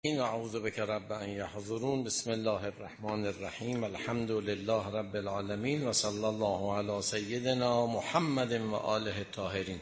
و اعوذ بک رب ان یحضرون. بسم الله الرحمن الرحیم. الحمد لله رب العالمین و صلی الله علی سیدنا محمد و آله الطاهرین.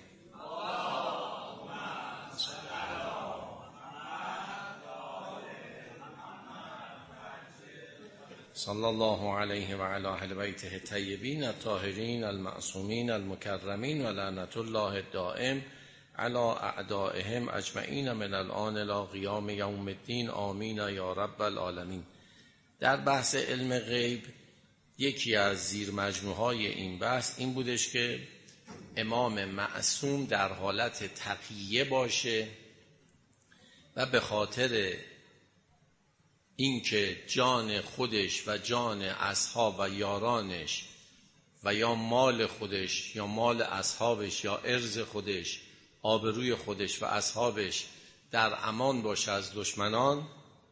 صلی الله علیه و علی اهل بیته الطیبین الطاهرین المعصومین المکرمین و لعنت الله الدائم علی اعدائهم اجمعین من الآن الی قیام یوم الدین. آمین یا رب العالمین. در بحث علم غیب یکی از زیر مجموعهای این بحث این بودش که امام معصوم در حالت تقیه باشه و به خاطر اینکه جان خودش و جان اصحاب و یارانش و یا مال خودش یا مال اصحابش یا ارز خودش، آبروی خودش و اصحابش در امان باشه از دشمنان،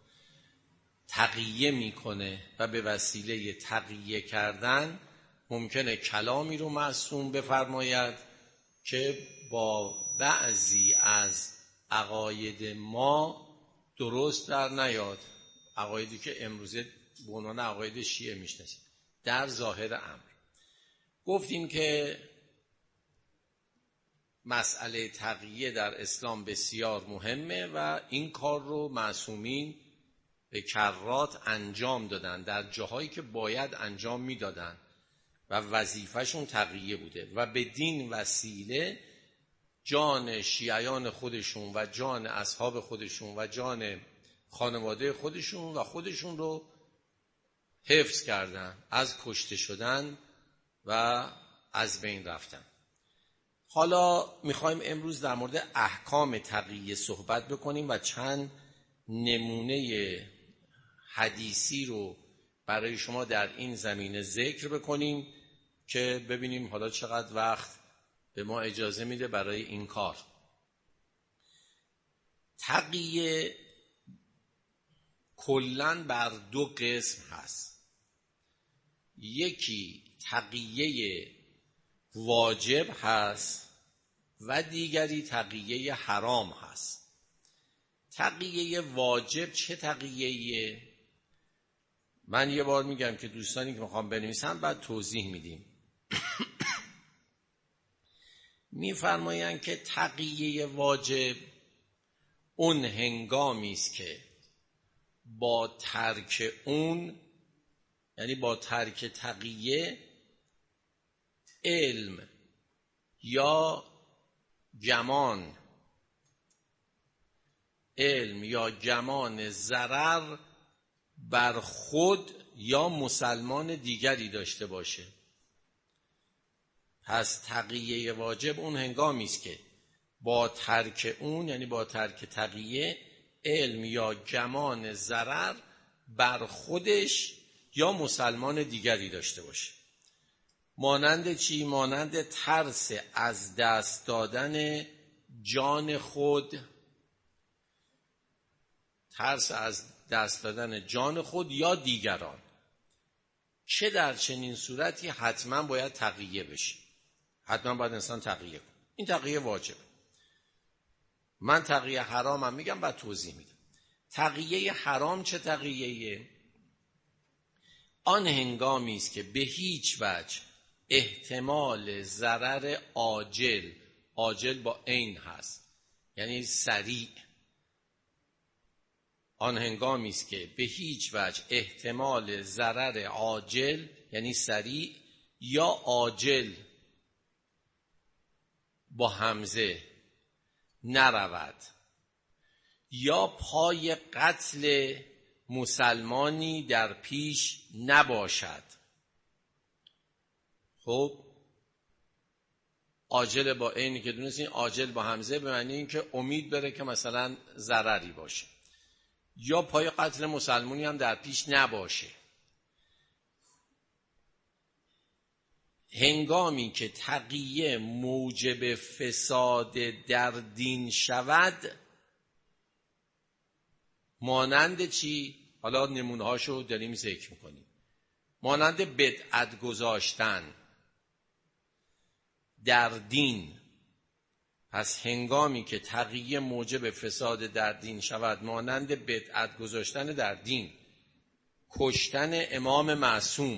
تقیه میکنه و به وسیله تقیه کردن ممکنه کلامی رو معصوم بفرماید که با بعضی از عقاید ما درست در نیاد، عقایدی که امروزه به عنوان عقاید شیعه میشناسیم. در ظاهر امر گفتیم که مسئله تقیه در اسلام بسیار مهمه و این کار رو معصومین به کرات انجام دادن در جاهایی که باید انجام میدادن و وظیفهشون تقیه بوده و به دین وسیله جان شیعیان خودشون و جان اصحاب خودشون و جان خانواده خودشون و خودشون رو حفظ کردن از کشته شدن و از بین رفتن. حالا میخوایم امروز در مورد احکام تقیه صحبت بکنیم و چند نمونه حدیثی رو برای شما در این زمینه ذکر بکنیم که ببینیم حالا چقدر وقت به ما اجازه میده برای این کار. تقیه کلاً بر دو قسم هست. یکی تقیه واجب هست و دیگری تقیه حرام هست. تقیه واجب چه تقیه‌ایه؟ من یه بار میگم که دوستانی که میخوام بنویسن بعد توضیح میدیم. میفرمایند که تقیه واجب اون هنگامی است که با ترک اون، یعنی با ترک تقیه، علم یا گمان ضرر بر خود یا مسلمان دیگری داشته باشه. پس تقیه واجب اون هنگامی است که با ترک اون، یعنی با ترک تقیه، علم یا گمان ضرر بر خودش یا مسلمان دیگری داشته باشه. مانند چی؟ مانند ترس از دست دادن جان خود، ترس از دست دادن جان خود یا دیگران. چه در چنین صورتی حتما باید تقیه بشه، حتما باید انسان تقیه کنه. این تقیه واجب. من تقیه حرامم میگم بعد توضیح میدم. تقیه حرام چه تقیه‌ایه؟ آن هنگامی است که به هیچ وجه احتمال ضرر عاجل با عین هست، یعنی سریع. آن هنگامی است که به هیچ وجه احتمال ضرر عاجل، یعنی سریع، یا عاجل با همزه نرود یا پای قتل مسلمانی در پیش نباشد. خب عاجل با اینی که دونستین، عاجل با همزه به معنی این که امید بره که مثلا ضرری باشه، یا پای قتل مسلمانی هم در پیش نباشه. هنگامی که تقیه موجب فساد در دین شود، مانند چی؟ حالا نمونه هاشو داریم ذکر میکنیم. مانند بدعت گذاشتن در دین. پس هنگامی که تقیه موجب فساد در دین شود، مانند بدعت گذاشتن در دین، کشتن امام معصوم،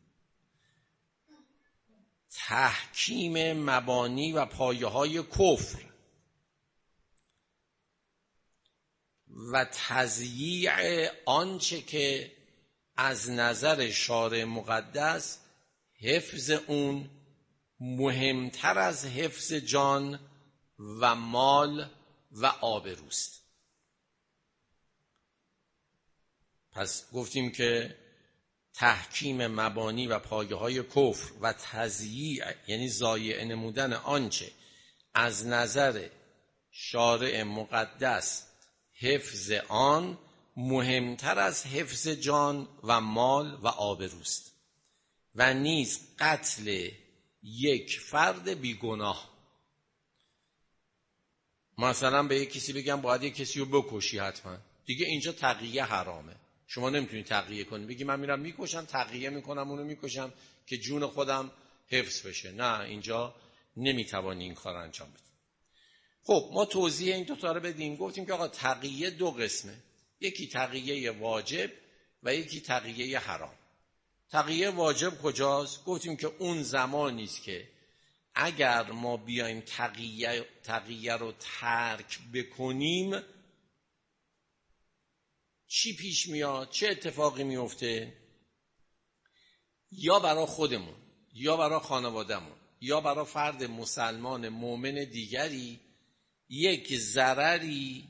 تحکیم مبانی و پایه‌های کفر و تضییع آنچه که از نظر شارع مقدس حفظ اون مهمتر از حفظ جان و مال و آبروست. پس گفتیم که تحکیم مبانی و پایه‌های کفر و تضییع یعنی ضایع نمودن آنچه از نظر شارع مقدس حفظ آن مهمتر از حفظ جان و مال و آبروست و نیز قتل یک فرد بیگناه. مثلا به یک کسی بگم باید یک کسی رو بکشی، حتما دیگه اینجا تقیه حرامه. شما نمیتونی تقیه کنی بگی من میرم میکشم، تقیه میکنم اونو میکشم که جون خودم حفظ بشه. نه، اینجا نمیتوانی این کار انجام بدی. خب ما توضیح این دوتا رو بدیم. گفتیم که آقا تقیه دو قسمه، یکی تقیه واجب و یکی تقیه حرام. تقیه واجب کجاست؟ گفتیم که اون زمانی است که اگر ما بیایم تقیه رو ترک بکنیم چی پیش میاد؟ چه اتفاقی میفته؟ یا برای خودمون یا برای خانوادهمون یا برای فرد مسلمان مؤمن دیگری یک ضرری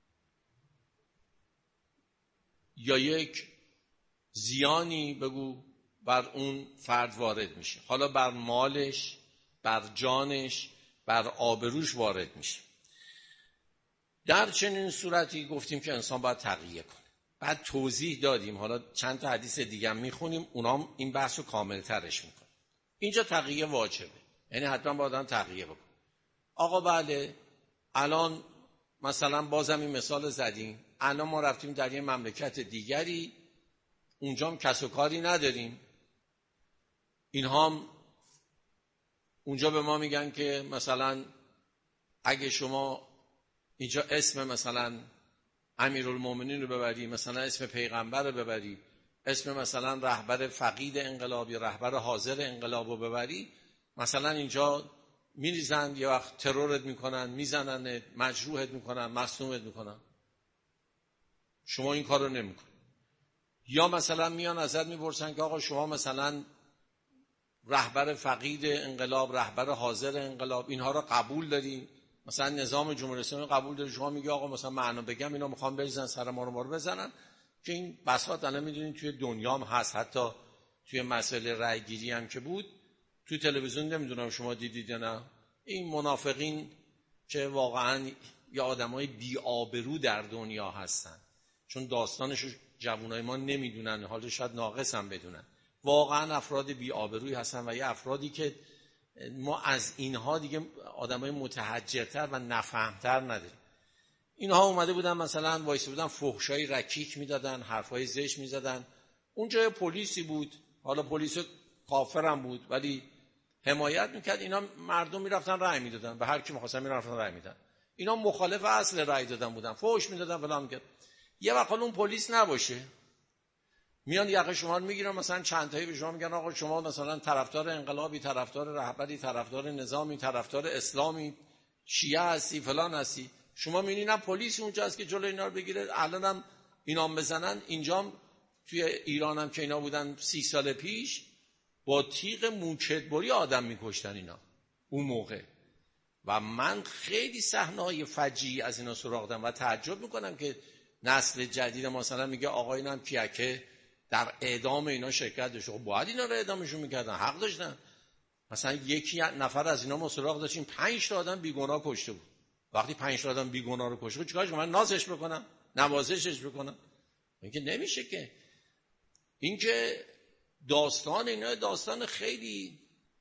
یا یک زیانی بگو بر اون فرد وارد میشه، حالا بر مالش، بر جانش، بر آبروش وارد میشه. در چنین صورتی گفتیم که انسان باید تقیه کنه. بعد توضیح دادیم، حالا چند تا حدیث دیگه هم میخونیم اونام این بحث رو کامل ترش میکنه. اینجا تقیه واجبه، یعنی حتما باید هم تقیه بکن. آقا بله، الان مثلا بازم این مثال زدیم، الان ما رفتیم در یه مملکت دیگری، اونجا هم کس و کاری نداریم، اینها هم اونجا به ما میگن که مثلا اگه شما اینجا اسم مثلا امیرالمومنین رو ببری، مثلا اسم پیغمبر رو ببری، اسم مثلا رهبر فقید انقلاب یا رهبر حاضر انقلاب رو ببری، مثلا اینجا میریزن، یه وقت ترورت میکنن، میزنن، مجروحت میکنن، مصدومت میکنن، شما این کار رو نمیکنی. یا مثلا میان ازت میپرسن که آقا شما مثلا رهبر فقید انقلاب، رهبر حاضر انقلاب، اینها رو قبول داری؟ مثلا نظام جمهوری اسلامی قبول داری؟ شما میگی آقا مثلا معنا بگم اینا میخوان بریزن سر ما رو بزنن، که این بساط الان میدونید توی دنیا هم هست، حتی توی مسئله رأی گیری هم که بود توی تلویزیون، نمیدونم شما دیدید یا نه، این منافقین که واقعا یا آدمای بی آبرو در دنیا هستن، چون داستانشو جوانای ما نمیدونن، حالا شاید ناقص هم بدونن، واقعا افراد بی آبرویی هستن و یه افرادی که ما از اینها دیگه آدمای متحجرتر و نفهمتر نداریم. اینها اومده بودن مثلا وایسه بودن فحشای رکیک میدادن، حرفای زشت میزدن. اونجا پلیسی بود، حالا پلیس کافرم بود ولی حمایت میکرد، اینا مردم میرفتن رأی میدادن، به هر کی می‌خواستن میرفتن رأی میدادن. اینا مخالف اصل رأی دادن بودن، فحش میدادن فلان میکرد. یه وقت اون پلیس نباشه، میان یقه شما رو میگیرن، مثلا چند تایی به شما میگن آقا شما مثلا طرفدار انقلابی، طرفدار رهبری، طرفدار نظامی، طرفدار اسلامی، شیعه هستی، فلان هستی. شما میبینید نه پلیس اونجا است که جلوی اینا رو بگیره. الانم اینام بزنن، اینجام توی ایرانم که اینا بودن 30 سال پیش با تیغ موکتبری آدم میکشتن اینا اون موقع. و من خیلی صحنه‌های فجیعی از اینا سراغ دارم و تعجب میکنم که نسل جدید مثلا میگه آقا اینم کیکه در اعدام اینا شرکت داشته. خب باید اینا رو اعدامشون میکردن، حق داشتن. مثلا یکی نفر از اینا ما سراغ داشتیم 5 تا آدم بیگناه کشته بود. وقتی 5 تا آدم بیگناه رو کشته بود چیکارش کنم؟ من نازش بکنم، نوازشش بکنم؟ اینکه نمیشه. که اینکه داستان اینا داستان خیلی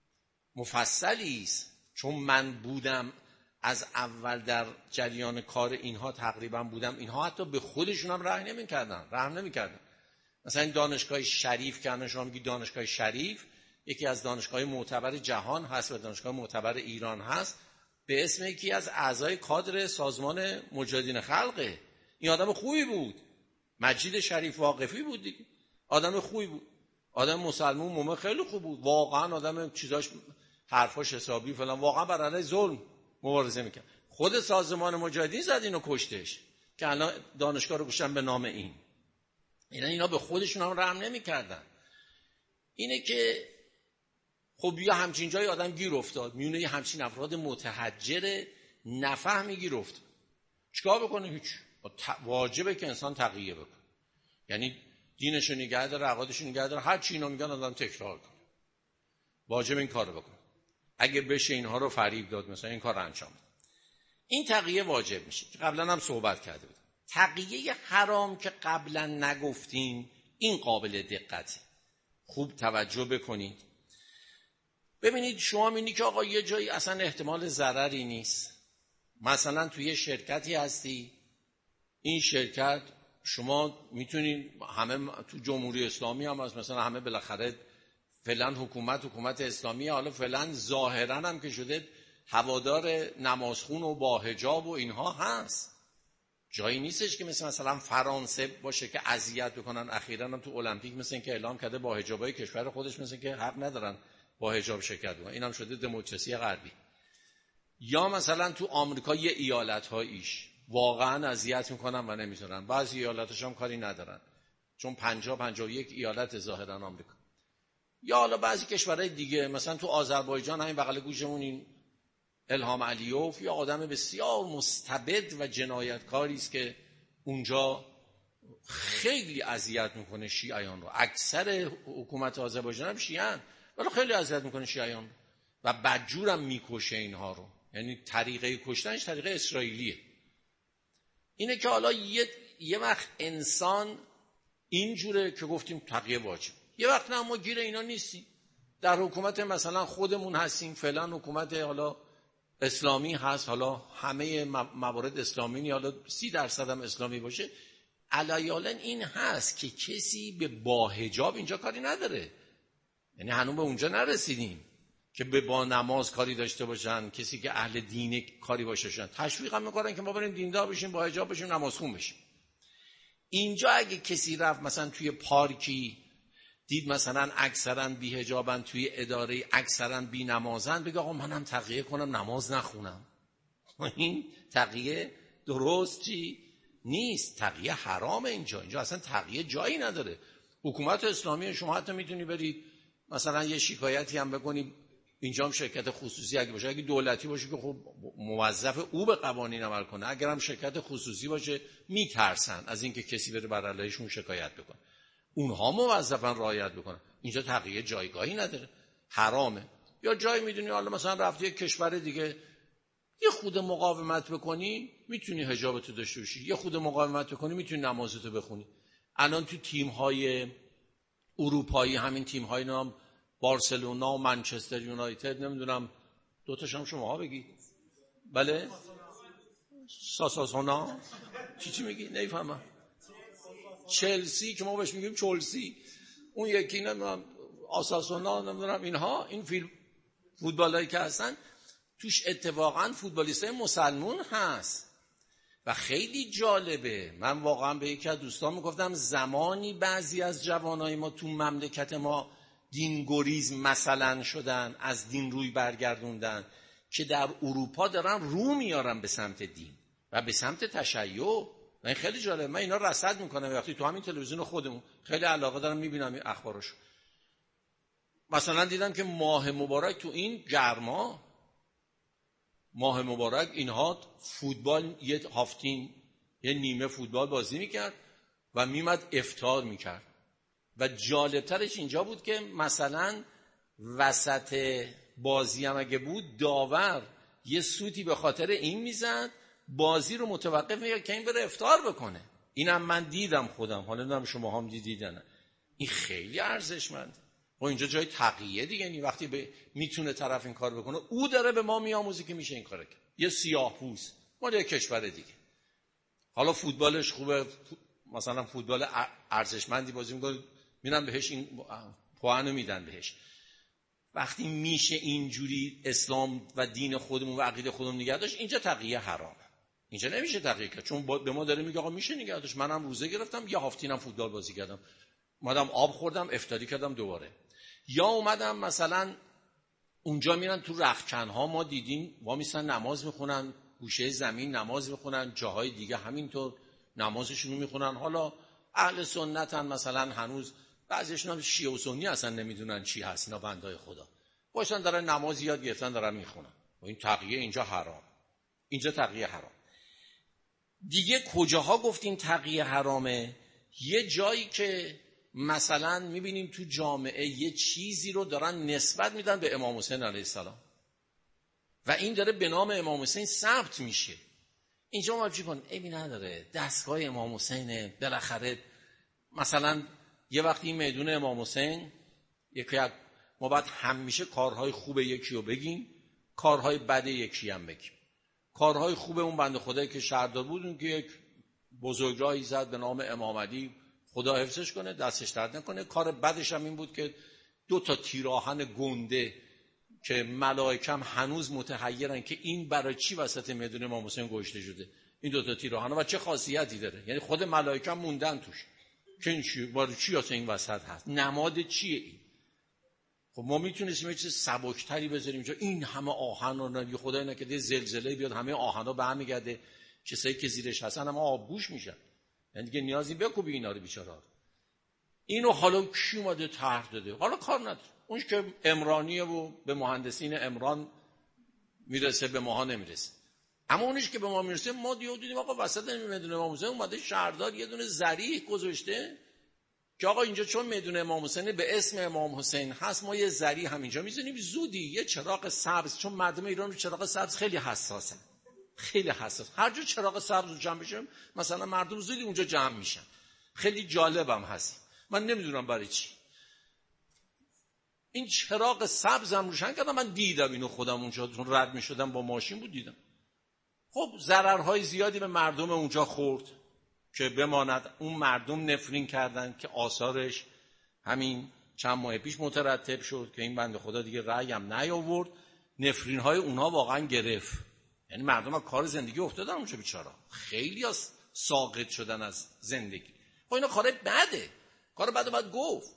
مفصلی است، چون من بودم از اول در جریان کار اینها تقریبا بودم. اینها حتی به خودشون هم رحم نمی‌کردن. مثلا این دانشگاه شریف که شما میگی دانشگاه شریف یکی از دانشگاه معتبر جهان هست و دانشگاه معتبر ایران هست، به اسم یکی از اعضای کادر سازمان مجاهدین خلقه. این آدم خوبی بود، مجید شریف واقفی بود دیگه، آدم خوبی بود، آدم مسلمون مومن خیلی خوب بود، واقعا آدم چیزاش حرفاش حسابی فلان، واقعا بر علیه ظلم مبارزه میکرد. خود سازمان مجاهدین زد اینو کشتش که الان دانشگاه رو کشتن به نام این. اینا به خودشون هم رحم نمیکردن. اینه که خب یا همچین جای آدم گیر افتاد، میونه یه همچین افراد متحجر نفهمی گیر افتاد، چیکار بکنه؟ هیچ. واجبه که انسان تقیه بکنه، یعنی دینشو نگه داره، عقایدشو نگه داره، هر چی اینا میگن آدم تکرار کنه. واجب این کارو بکنه. اگه بشه اینها رو فریب داد مثلا این کار رو انجام بده، این تقیه واجب میشه که قبلا هم صحبت کرده بودم. تقیه حرام که قبلا نگفتیم این قابل دقته، خوب توجه بکنید. ببینید شما می‌بینید که آقا یه جایی اصلا احتمال ضرری نیست، مثلا توی یه شرکتی هستی، این شرکت شما میتونید همه تو جمهوری اسلامی هم هست، مثلا همه بالاخره فعلا حکومت اسلامی، حالا فعلا ظاهرا هم که شده هوادار نمازخون و با حجاب و اینها هست. جایی نیستش که مثلا فرانسه باشه که اذیت بکنن. اخیراً هم تو المپیک مثلا که اعلام کرده با حجابای کشور خودش مثلا که حق ندارن با حجاب شرکت بکنن، اینم شده دموکراسی غربی. یا مثلا تو آمریکا یه ایالت‌هاییش واقعاً اذیت میکنن و نمیذارن، بعضی ایالت‌هاش هم کاری ندارن چون 51 ایالت ظاهراً آمریکا. یا حالا بعضی کشورهای دیگه، مثلا تو آذربایجان همین بغل گوشمون این الهام علیوف یا آدم بسیار مستبد و جنایتکاری است که اونجا خیلی اذیت میکنه شیعیان رو. اکثر حکومت آذربایجان هم شیعیان ولی خیلی اذیت میکنه شیعیان و بدجورم میکشه اینها رو، یعنی طریقه کشتنش طریقه اسرائیلیه. اینه که حالا یه وقت انسان اینجوره که گفتیم تقیه واجب، یه وقت نه ما گیر اینا نیستیم، در حکومت مثلا خودمون هستیم، فعلا حکومت حالا اسلامی هست، حالا همه موارد اسلامی نی، حالا 30% هم اسلامی باشه، علایالن این هست که کسی به با حجاب اینجا کاری نداره، یعنی هنوز به اونجا نرسیدیم که به با نماز کاری داشته باشن، کسی که اهل دین کاری باشن، تشویق هم میکنن که ما بریم دیندار بشیم، با حجاب بشیم، نمازخون بشیم. اینجا اگه کسی رفت مثلا توی پارکی دید مثلا اکثرا بی حجابن، توی اداره اکثرا بی نمازن، بگه آقا منم تقیه کنم نماز نخونم، این تقیه درست نیست، تقیه حرامه. اینجا اصلا تقیه جایی نداره. حکومت اسلامی شما حتی میتونی برید مثلا یه شکایتی هم بکنی، اینجا هم شرکت خصوصی اگه باشه، اگه دولتی باشه که خب موظف او به قوانین عمل کنه، اگر هم شرکت خصوصی باشه میترسن از اینکه کسی بره بر علیهشون شکایت بکنه، اونها موظفن رعایت بکنن. اینجا تقیه جایگاهی نداره، حرامه. یا جایی میدونی حالا مثلا رفتی یک کشور دیگه، یه خود مقاومت بکنی میتونی حجابتو داشته باشی، یه خود مقاومت بکنی میتونی نمازتو بخونی. الان تو تیم‌های اروپایی، همین تیم‌های نام بارسلونا و منچستر یونایتد، نمیدونم دوتاش هم شماها بگید. بله ساساسونا چی میگی نمیفهمم. چلسی که ما بهش میگیم چلسی، اون یکی نمیدونم آساسونا، نمیدونم اینها، این فوتبالایی که هستن توش اتفاقا فوتبالیستای مسلمون هست و خیلی جالبه. من واقعا به یکی از دوستان میگفتم زمانی بعضی از جوانای ما تو مملکت ما دینگریز مثلا شدن، از دین روی برگردوندن، که در اروپا دارن رو میارن به سمت دین و به سمت تشیع. این خیلی جالبه، من اینا رصد میکنم وقتی تو همین تلویزیون خودمون خیلی علاقه دارم میبینم این اخبارشو. مثلا دیدم که ماه مبارک تو این گرما، ماه مبارک اینها فوتبال یه هافتین یه نیمه فوتبال بازی میکرد و میمد افطار میکرد و جالبترش اینجا بود که مثلا وسط بازی هم اگه بود داور یه سوتی به خاطر این میزد بازی رو متوقف میکرد که این بره افطار بکنه. اینم من دیدم خودم، حالا نمیدونم شما هم دیدن. این خیلی ارزشمنده. و اینجا جای تقیه دیگه، یعنی وقتی میتونه طرف این کار بکنه، او داره به ما میآموزه که میشه این کارو کرد. یه سیاه‌پوست مال یه کشور دیگه، حالا فوتبالش خوبه، مثلا فوتبال ارزشمندی بازی میکنه، میرن بهش این پوانو میدن بهش. وقتی میشه اینجوری اسلام و دین خودمون و عقیده خودمون نگه داشت، اینجا تقیه حرامه. اینجا نمیشه تقیه کرد، چون به ما داره میگه آقا میشه نگه داشت. منم روزه گرفتم، یه هافتینم فوتبال بازی کردم، اومدم آب خوردم، افطاری کردم دوباره. یا اومدم مثلا اونجا میرن تو رختکنها، ما دیدیم وا میسن نماز میخونن، گوشه زمین نماز میخونن، جاهای دیگه همینطور نمازشون رو میخونن. حالا اهل سنتن، مثلا هنوز بعضیشون هم شیعه و سنی اصلا نمیدونن چی هست، اینا بندای خدا باشن دارن نماز یاد گرفتن دارن میخونن. و این تقیه اینجا حرام، اینجا تقیه حرام. دیگه کجاها گفتیم تقیه حرامه؟ یه جایی که مثلا میبینیم تو جامعه یه چیزی رو دارن نسبت میدن به امام حسین علیه السلام و این داره به نام امام حسین ثبت میشه. اینجا ما چی کن؟ ایبی نداره، دستگاه امام حسینه. بالاخره مثلا یه وقتی میدون امام حسین یکی ما باید همیشه کارهای خوب یکی رو بگیم، کارهای بد یکی هم بگیم. کارهای خوب اون بنده خدایی که شهردار بود، اون که یک بزرگراهی زد به نام امام علی، خدا حفظش کنه، دستش درد نکنه. کار بدش هم این بود که 2 تیراهن گنده که ملائکه هم هنوز متحیرن که این برای چی وسط میدون امام حسین گذاشته شده، این 2 تیراهن و چه خاصیتی داره. یعنی خود ملائکه هم موندن توش که این چی برای چی واسه این وسط هست، نماد چیه این. خب ما میتونستیم یه چیز سبکتری بذاریم اینجا، این همه آهن رو نگی خدای نکرده زلزله بیاد همه آهنا به هم میگرده، کسایی که زیرش هستن هم آبگوش میشن، یعنی دیگه نیازی بکوبی اینا رو بیچاره‌ها. اینو حالا کی اومده طرح داده؟ حالا کار نداره، اونش که عمرانیه و به مهندسین عمران میرسه، به ماها نمیرسه. اما اونش که به ما میرسه، ما دیدیم آقا وسط میدون امام حسین اومده شهردار یه دونه ذریح گذاشته که آقا اینجا چون میدون امام حسین به اسم امام حسین هست، ما یه ذریح همینجا میزنیم، زودی یه چراغ سبز، چون مردم ایران رو چراغ سبز خیلی حساسن، خیلی حساس. هر جور چراغ سبز رو جمع بشه مثلا مردم زودی اونجا جمع میشن. خیلی جالبم هست، من نمیدونم برای چی این چراغ سبزم روشن کردم. من دیدم اینو خودم اونجا رد میشدم با ماشین بود دیدم. خب ضررهای زیادی به مردم اونجا خورد که بماند اون مردم نفرین کردن که آثارش همین چند ماه پیش مترتب شد که این بنده خدا دیگه رأی هم نیاورد. نفرین های اونها واقعا گرفت، یعنی مردم ها کار زندگی افتادن اونجا بیچارا، خیلی ها ساقط شدن از زندگی. خب اینا کار بده، کار بده باید گفت.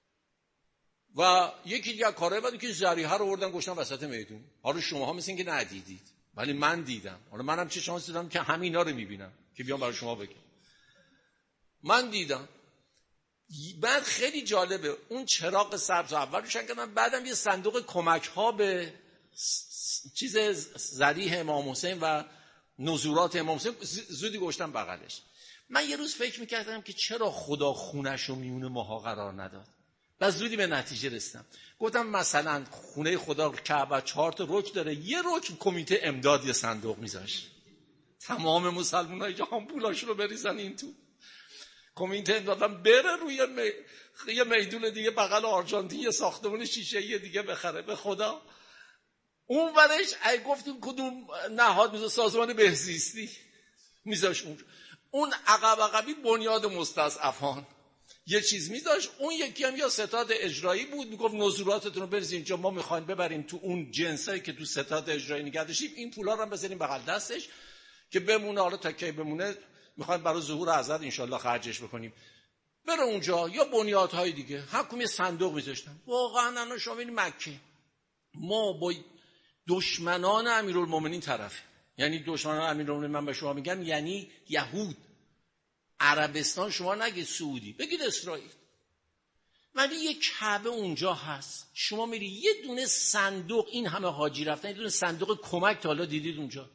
و یکی دیگه کارهای بده که ذریحه رو آوردن گشتن وسط میدون. حالا شماها مثل این که ندیدید، ولی من دیدم. حالا منم چه شانسی دادم که همینا رو میبینم که بیام برای شما بگم. من دیدم. بعد خیلی جالبه اون چراغ سبز اول روشن کردن، بعدم یه صندوق کمک ها به چیز ذریح امام حسین و نزورات امام حسین زودی گشتن بغلش. من یه روز فکر میکردم که چرا خدا خونش رو میون ماها قرار نداد. و زودی به نتیجه رسیدم، گفتم مثلا خونه خدا کعبه 4 تا رکن داره، یه رکن کمیته امداد یه صندوق میذاشت، تمام مسلمانای جهان پولاشو رو بریزن این تو. کمیته امدادم بره روی یه میدون دیگه بغل آرژانتین یه ساختمان شیشه‌ای دیگه بخره. به خدا اون ورش ای گفتیم کدوم نهاد میذاره، سازمان بهزیستی میذاش اونجا. اون عقبی بنیاد مستضعفان یه چیز میذاش، اون یکی هم یا ستاد اجرایی بود، میگفت نزوراتتون رو بریزین اینجا، ما میخوایم ببریم تو اون جنسایی که تو ستاد اجرایی نگه داشتیم، این پولا رو هم بذاریم بغل دستش که بمونه، حالا تا کی بمونه میخوایم برای ظهور حضرت انشالله خرجش بکنیم، بره اونجا. یا بنیادهای دیگه هر کدوم یه صندوق میذاشتن. واقعا الان شما ببینید مکه، ما با دشمنان امیرالمومنین طرفه، یعنی دشمنان امیرالمومنین من به شما میگم یعنی یهود، عربستان، شما نگید سعودی، بگید اسرائیل. ولی یه کعبه اونجا هست، شما میری یه دونه صندوق، این همه حاجی رفتن، یه دونه صندوق کمک تا حالا دیدید اونجا؟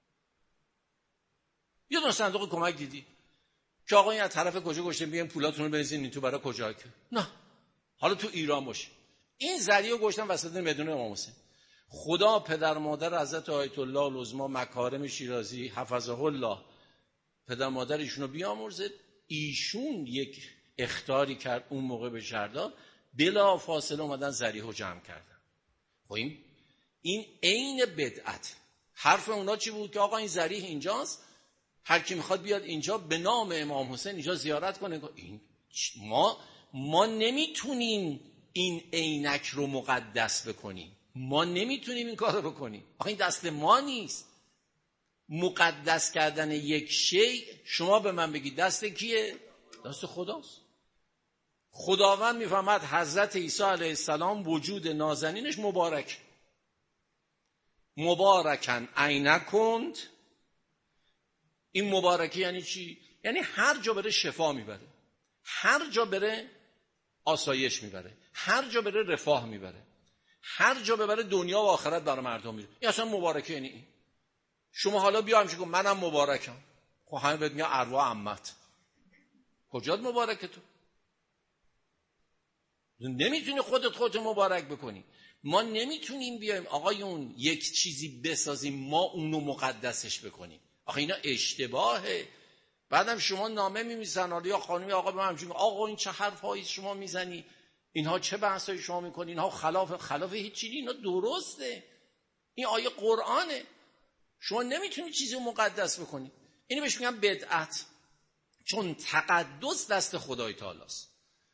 یه دونه صندوق کمک دیدید که آقا این از طرف کجا گشتیم بیاین پولاتون رو بنزین این تو برای کجا؟ که نه. حالا تو ایران باشه، این ذریعه گشتن وسط میدون امام حسین. خدا پدر مادر حضرت آیت الله العظما مکارم شیرازی حفظه الله، پدر مادر ایشونو بیامرزه، ایشون یک اخطاری کرد اون موقع به شهردار، بلا فاصله اومدن ذریحو جمع کردن. خب این عین بدعت. حرف اونا چی بود؟ که آقا این ذریح اینجاست، هر کی میخواد بیاد اینجا به نام امام حسین اینجا زیارت کنه. این ما نمیتونیم این عینک رو مقدس بکنیم. ما نمیتونیم این کار رو بکنیم. آخه این دست ما نیست. مقدس کردن یک شیء، شما به من بگید دست کیه؟ دست خداست. خداوند میفهمد حضرت عیسی علیه السلام وجود نازنینش مبارک. مبارکن عینکند. این مبارکی یعنی چی؟ یعنی هر جا بره شفا میبره، هر جا بره آسایش میبره، هر جا بره رفاه میبره، هر جا ببره دنیا و آخرت برای مردم میره. این اصلا مبارکه یعنی این. شما حالا بیا همچه کن منم مبارکم، خب همه بهت میگن ارواح عمت. کجات مبارکه تو؟ نمیتونی خودت مبارک بکنی. ما نمیتونیم بیایم آقایون یک چیزی بسازیم ما اونو مقدسش بکنیم. آخه اینا اشتباهه. بعدم شما نامه می‌نویسن یا خانمی آقا به من میگن آقا این چه حرفایی شما میزنی، اینها چه بحثایی شما میکنی، اینها خلاف هیچ چیزی، اینا درسته. این آیه قرآنه. شما نمیتونی چیزی رو مقدس بکنی. اینو بهش میگن بدعت. چون تقدس دست خدای تعالی است.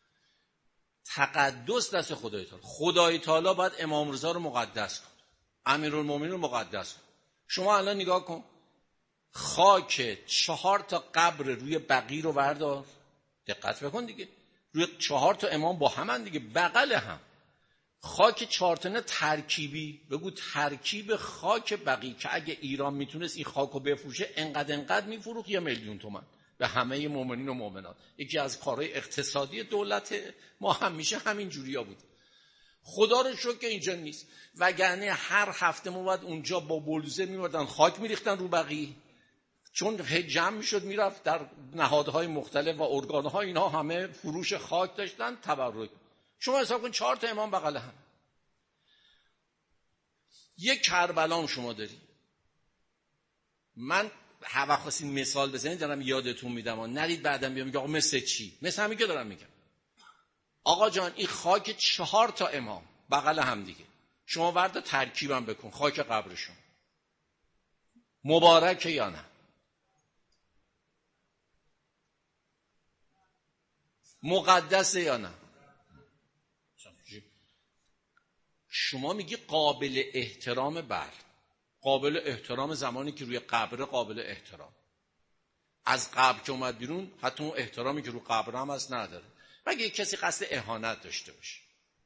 تقدس دست خدای تعالی. خدای تعالی باید امام رضا رو مقدس کن، امیرالمومنین رو مقدس کن. شما الان نگاه کن، خاک 4 قبر روی بقیع رو بردار، دقت بکن دیگه، روی 4 امام با همن دیگه، بغل هم. خاک 4 ترکیبی، بگو ترکیب خاک بقیع که اگه ایران میتونست این خاکو بفروشه انقدر میفروخت 1,000,000 تومان به همه مؤمنین و مؤمنات. یکی از کارهای اقتصادی دولت ما همیشه همین جوریا بود. خدا رو شکر که اینجا نیست، وگرنه هر هفته ما باید اونجا با بلوزه میوردن خاک میریختن رو بقیع، چون جمع میشد میرفت در نهادهای مختلف و ارگانهای اینها همه فروش خاک داشتن تبرک. شما حساب کن 4 امام بغل هم. یک کربلا شما داری. من هوا خواستین مثال بزنید دارم یادتون میدم، نرید بعدم بیام میگم آقا مثل چی؟ مثل همین که دارم میگم. آقا جان این خاک 4 امام بغل هم دیگه، شما ورد ترکیبم بکن خاک قبرشون، مبارکه یا نه؟ مقدسه یا نه؟ شما میگی قابل احترام، بر قابل احترام زمانی که روی قبر قابل احترام، از قبر که اومد بیرون حتی اون احترامی که رو قبر هم هست نداره، مگه یک کسی قصد اهانت داشته باشه.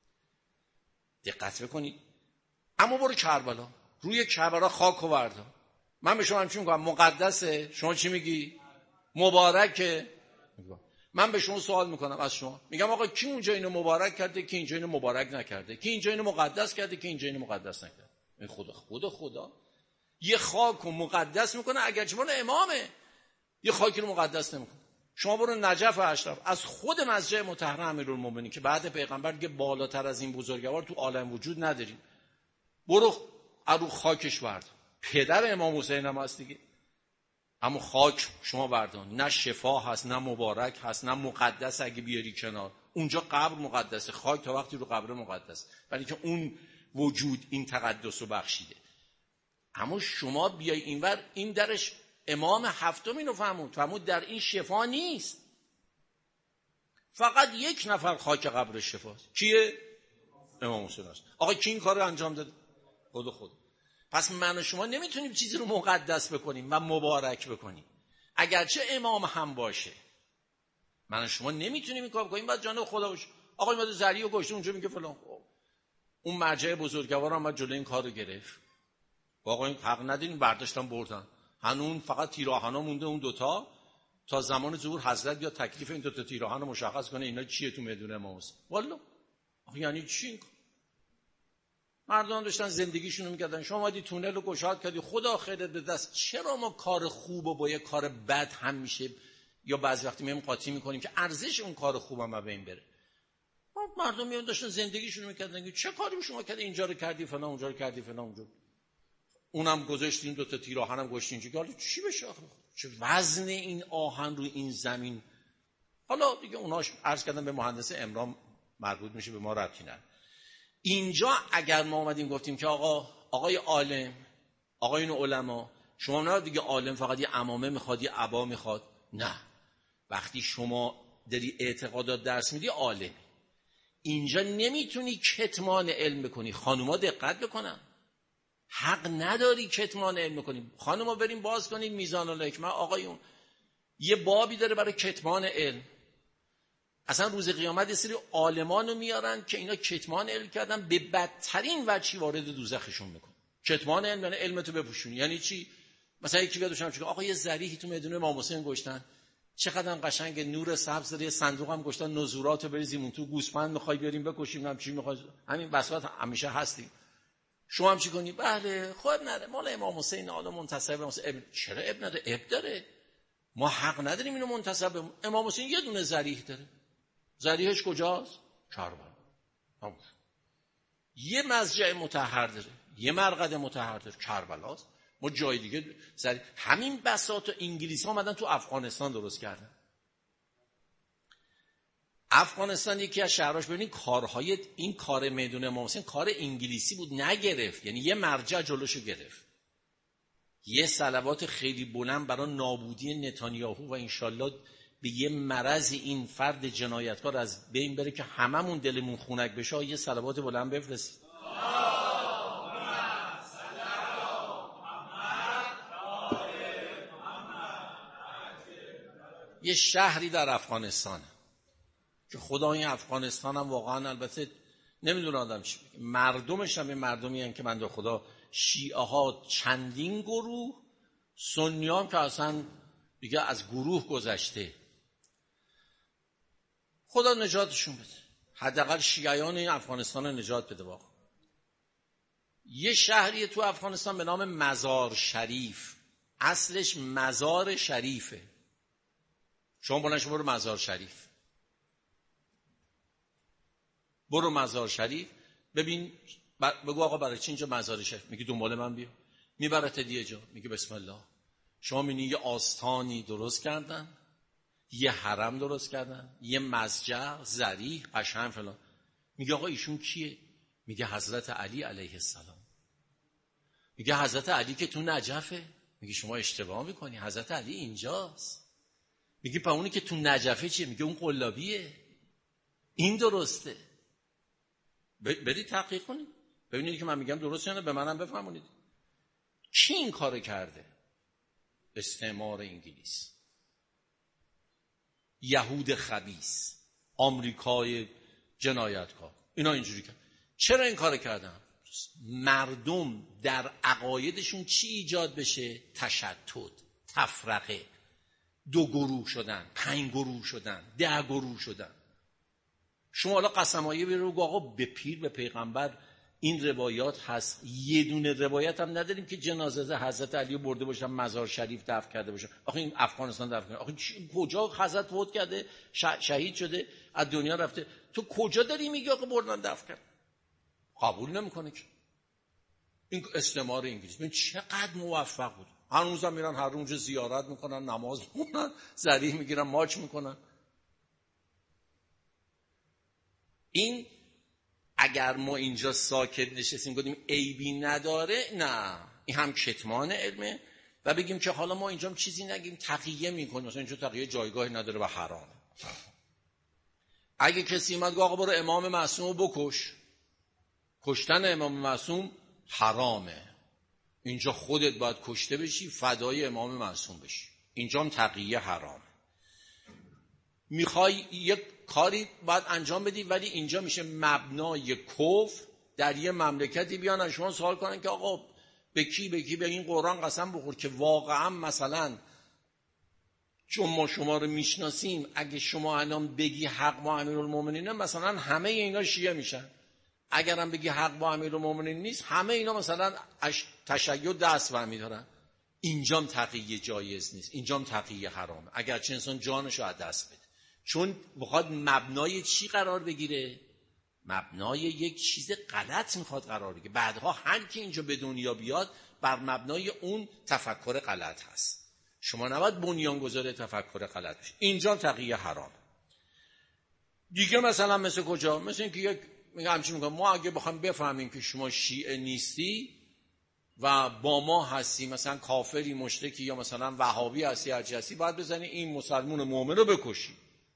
دقت بکنید. اما برو کربلا، روی کربلا خاک آورد، من به شما همچین میگم مقدسه، شما چی میگی؟ مبارکه. من به شما سوال میکنم از شما، میگم آقا کی اونجا اینو مبارک کرده، کی اینجا اینو مبارک نکرده، کی اینجا اینو مقدس کرده، کی اینجا اینو مقدس نکرده؟ این خدا یه خاک رو مقدس میکنه، اگرچه مال امامه یه خاکی رو مقدس نمیکنه. شما برو نجف اشرف، از خود مسجد مطهر امیرالمومنین که بعد پیغمبر دیگه بالاتر از این بزرگوار تو عالم وجود نداریم، برو رو خاکش ورد، پدر امام حسین هم هست دیگه. اما خاک شما بردان، نه شفا هست، نه مبارک هست، نه مقدس. اگه بیاری کنار اونجا قبر مقدسه، خاک تا وقتی رو قبر مقدس، ولی که اون وجود این تقدس رو بخشیده. اما شما بیای اینور، این درش امام هفتم اینو فهمود در این شفا نیست، فقط یک نفر خاک قبر شفاست. کیه؟ امام حسین است. آقا کی این کار رو انجام داده؟ خود. پس من و شما نمیتونیم چیزی رو مقدس بکنیم و مبارک بکنیم اگرچه امام هم باشه. من و شما نمیتونیم این کار بکنیم. بعد جانب خدا باشه. آقا این زریو گشته اونجا میگه فلان، اون مرجع بزرگوار هم جلوی این کار رو گرفت. آقا این حق ندارین، برداشتن بردن. هنون فقط تیراهنا مونده، اون دوتا تا زمان ظهور حضرت یا تکلیف این دوتا تیراهن رو مشخص کنه اینا چیه تو میدون امام حسین. والا آخه یعنی چی؟ مردم داشتن زندگیشونو میکردن، شما اومدی تونل رو گشاد کردی، خدا خیرت به دست. چرا ما کار خوب و با یه کار بد هم میشه یا بعضی وقتی میایم قاطی میکنیم که ارزش اون کار خوبم بین بره؟ مردم میان داشتن زندگیشونو میکردن، چه کاری شما کردی؟ اینجا رو کردی فلان، اونجا رو کردی فلان، اونجا اونم گذاشتین، دوتا تیر آهنم گذاشتین اینجا. حالا چی بشه آخه؟ چه وزن این آهن رو این زمین؟ حالا دیگه اوناش عرض کردم به مهندس امرام مربوط میشه، به ما ربطی نداره. اینجا اگر ما اومدیم گفتیم که آقای عالم، آقایون علما، شما نه دیگه عالم فقط یه عمامه میخواد، یه عبا میخواد. نه، وقتی شما داری اعتقادات درس میدی عالمی. اینجا نمیتونی کتمان علم بکنی. خانوما دقت بکنن، حق نداری کتمان علم بکنی. خانوما بریم باز کنید میزان الحکمه، آقایون یه بابی داره برای کتمان علم. اصلا روز قیامت یه سری عالمانو میارن که اینا کتمان علم کردن، به بدترین وجهی وارد دوزخشون میکنن. کتمان علم یعنی علمتو بپوشونی. یعنی چی؟ مثلا یکی بیاد بهشون بگه آقا یه ذریحی تو میدون امام حسین گشتن، چقدر قشنگ، نور سبز داره، یه صندوق هم گشتن، نزوراتو بریزیم اون تو، گوسفند میخوای بیاریم بکشیم، هم چی میخوای، همین بساط همیشه هستیم. شما هم چی کنی؟ بله خود نره مال امام حسین آل منتسب حسین. چرا اب نداره؟ اب داره. ما حق نداریم اینو منتسب امام حسین. یه دونه ذریح داره. ذریحش کجاست؟ کربلا. یه مضجع مطهر داره، یه مرقد مطهر داره، کربلاست. ما جای دیگه همین بساط انگلیسی ها اومدن تو افغانستان درست کردن. افغانستان یکی از شهرهاش، ببینید کارهای این کار میدون امام حسین کار انگلیسی بود، نگرفت. یعنی یه مرجع جلوشو گرفت. یه صلوات خیلی بلند برای نابودی نتانیاهو و انشالله به یه مرض این فرد جنایتکار از بین بره که هممون دلمون خونک بشه. یه صلوات بلند بفرستید. یه شهری در افغانستان که خدا این افغانستان هم واقعا البته نمیدونه آدم چی بگه، مردمش هم مردمی هستن که بنده خدا شیعه ها چندین گروه، سنی هم که اصلا دیگه از گروه گذشته. خدا نجاتشون بده، حداقل شیعیان این افغانستان رو نجات بده. واقعا یه شهری تو افغانستان به نام مزار شریف، اصلش مزار شریفه. شما برو مزار شریف، برو مزار شریف ببین، بگو آقا برای چی اینجا مزار شریف؟ میگی دنبال من بیا، میبرت دیگه جا، میگه بسم الله. شما میبینی یه آستانی درست کردن، یه حرم درست کردن، یه مسجد ذریح قشنگ فلان. میگه آقا ایشون کیه؟ میگه حضرت علی علیه السلام. میگه حضرت علی که تو نجفه. میگه شما اشتباه میکنی، حضرت علی اینجاست. میگه پا اونی که تو نجفه چیه؟ میگه اون قلابیه. این درسته. برید تحقیق کنید ببینید که من میگم درسته یا نه، به منم بفهمونید. کی این کارو کرده؟ استعمار انگلیس، یهود خبیث، آمریکای جنایتکار، اینا اینجوری کرد. چرا این کارو کردن؟ مردم در عقایدشون چی ایجاد بشه؟ تشتت، تفرقه، 2 گروه شدن، 5 گروه شدن، 10 گروه شدن. شما حالا قسمایی برو آقا به پیر به پیغمبر این روایات هست، یه دونه روایت هم نداریم که جنازه حضرت علی برده باشن مزار شریف دفن کرده باشن. آخه این افغانستان دفن کرده، آخه کجا حضرت فوت کرده، شهید شده، از دنیا رفته، تو کجا داری میگی آقا بردن دفن کرد؟ قبول نمیکنه که. این استعمار انگلیس ببین چقدر موفق بود. هنوزم میرن هر روز زیارت میکنن، نماز میخونن، ذریح میگیرن، ماچ میکنن. این اگر ما اینجا ساکت نشستیم گفتیم عیبی نداره، نه، این هم کتمان علمه. و بگیم که حالا ما اینجا چیزی نگیم، تقیه میکنیم، مثلا اینجا تقیه جایگاهی نداره و حرامه. اگه کسی اومد آقا برو امام معصوم رو بکش، کشتن امام معصوم حرامه، اینجا خودت باید کشته بشی، فدای امام معصوم بشی، اینجا هم تقیه حرامه. میخوای یک کاری باید انجام بدی، ولی اینجا میشه مبنای کفر. در یه مملکتی بیان از شما سوال کنن که آقا به کی به این قرآن قسم بخور که واقعا مثلا چون ما شما رو میشناسیم، اگه شما الان بگی حق با امیرالمومنین مثلا همه اینا شیعه میشن، اگرم بگی حق با امیرالمومنین نیست همه اینا مثلا تشیع دست برمی‌دارن. اینجام تقیه جایز نیست، اینجام تقیه حرامه، اگرچه انسان جانش رو از دست بده. چون بخواد مبنای چی قرار بگیره؟ مبنای یک چیز غلط میخواد قرار بگیره. بعدها هر کی اینجا به دنیا بیاد بر مبنای اون تفکر غلط هست. شما نباید بنیانگذار تفکر غلط بشید. اینجا تقیه حرام. دیگه مثلا مثل کجا؟ مثل اینکه یک میگم ما اگه بخوایم بفهمیم که شما شیعه نیستی و با ما هستی، مثلا کافری مشرکی یا مثلا وهابی هستی هرچی هستی، باید بزنی این مسلمان مومن رو بکشی.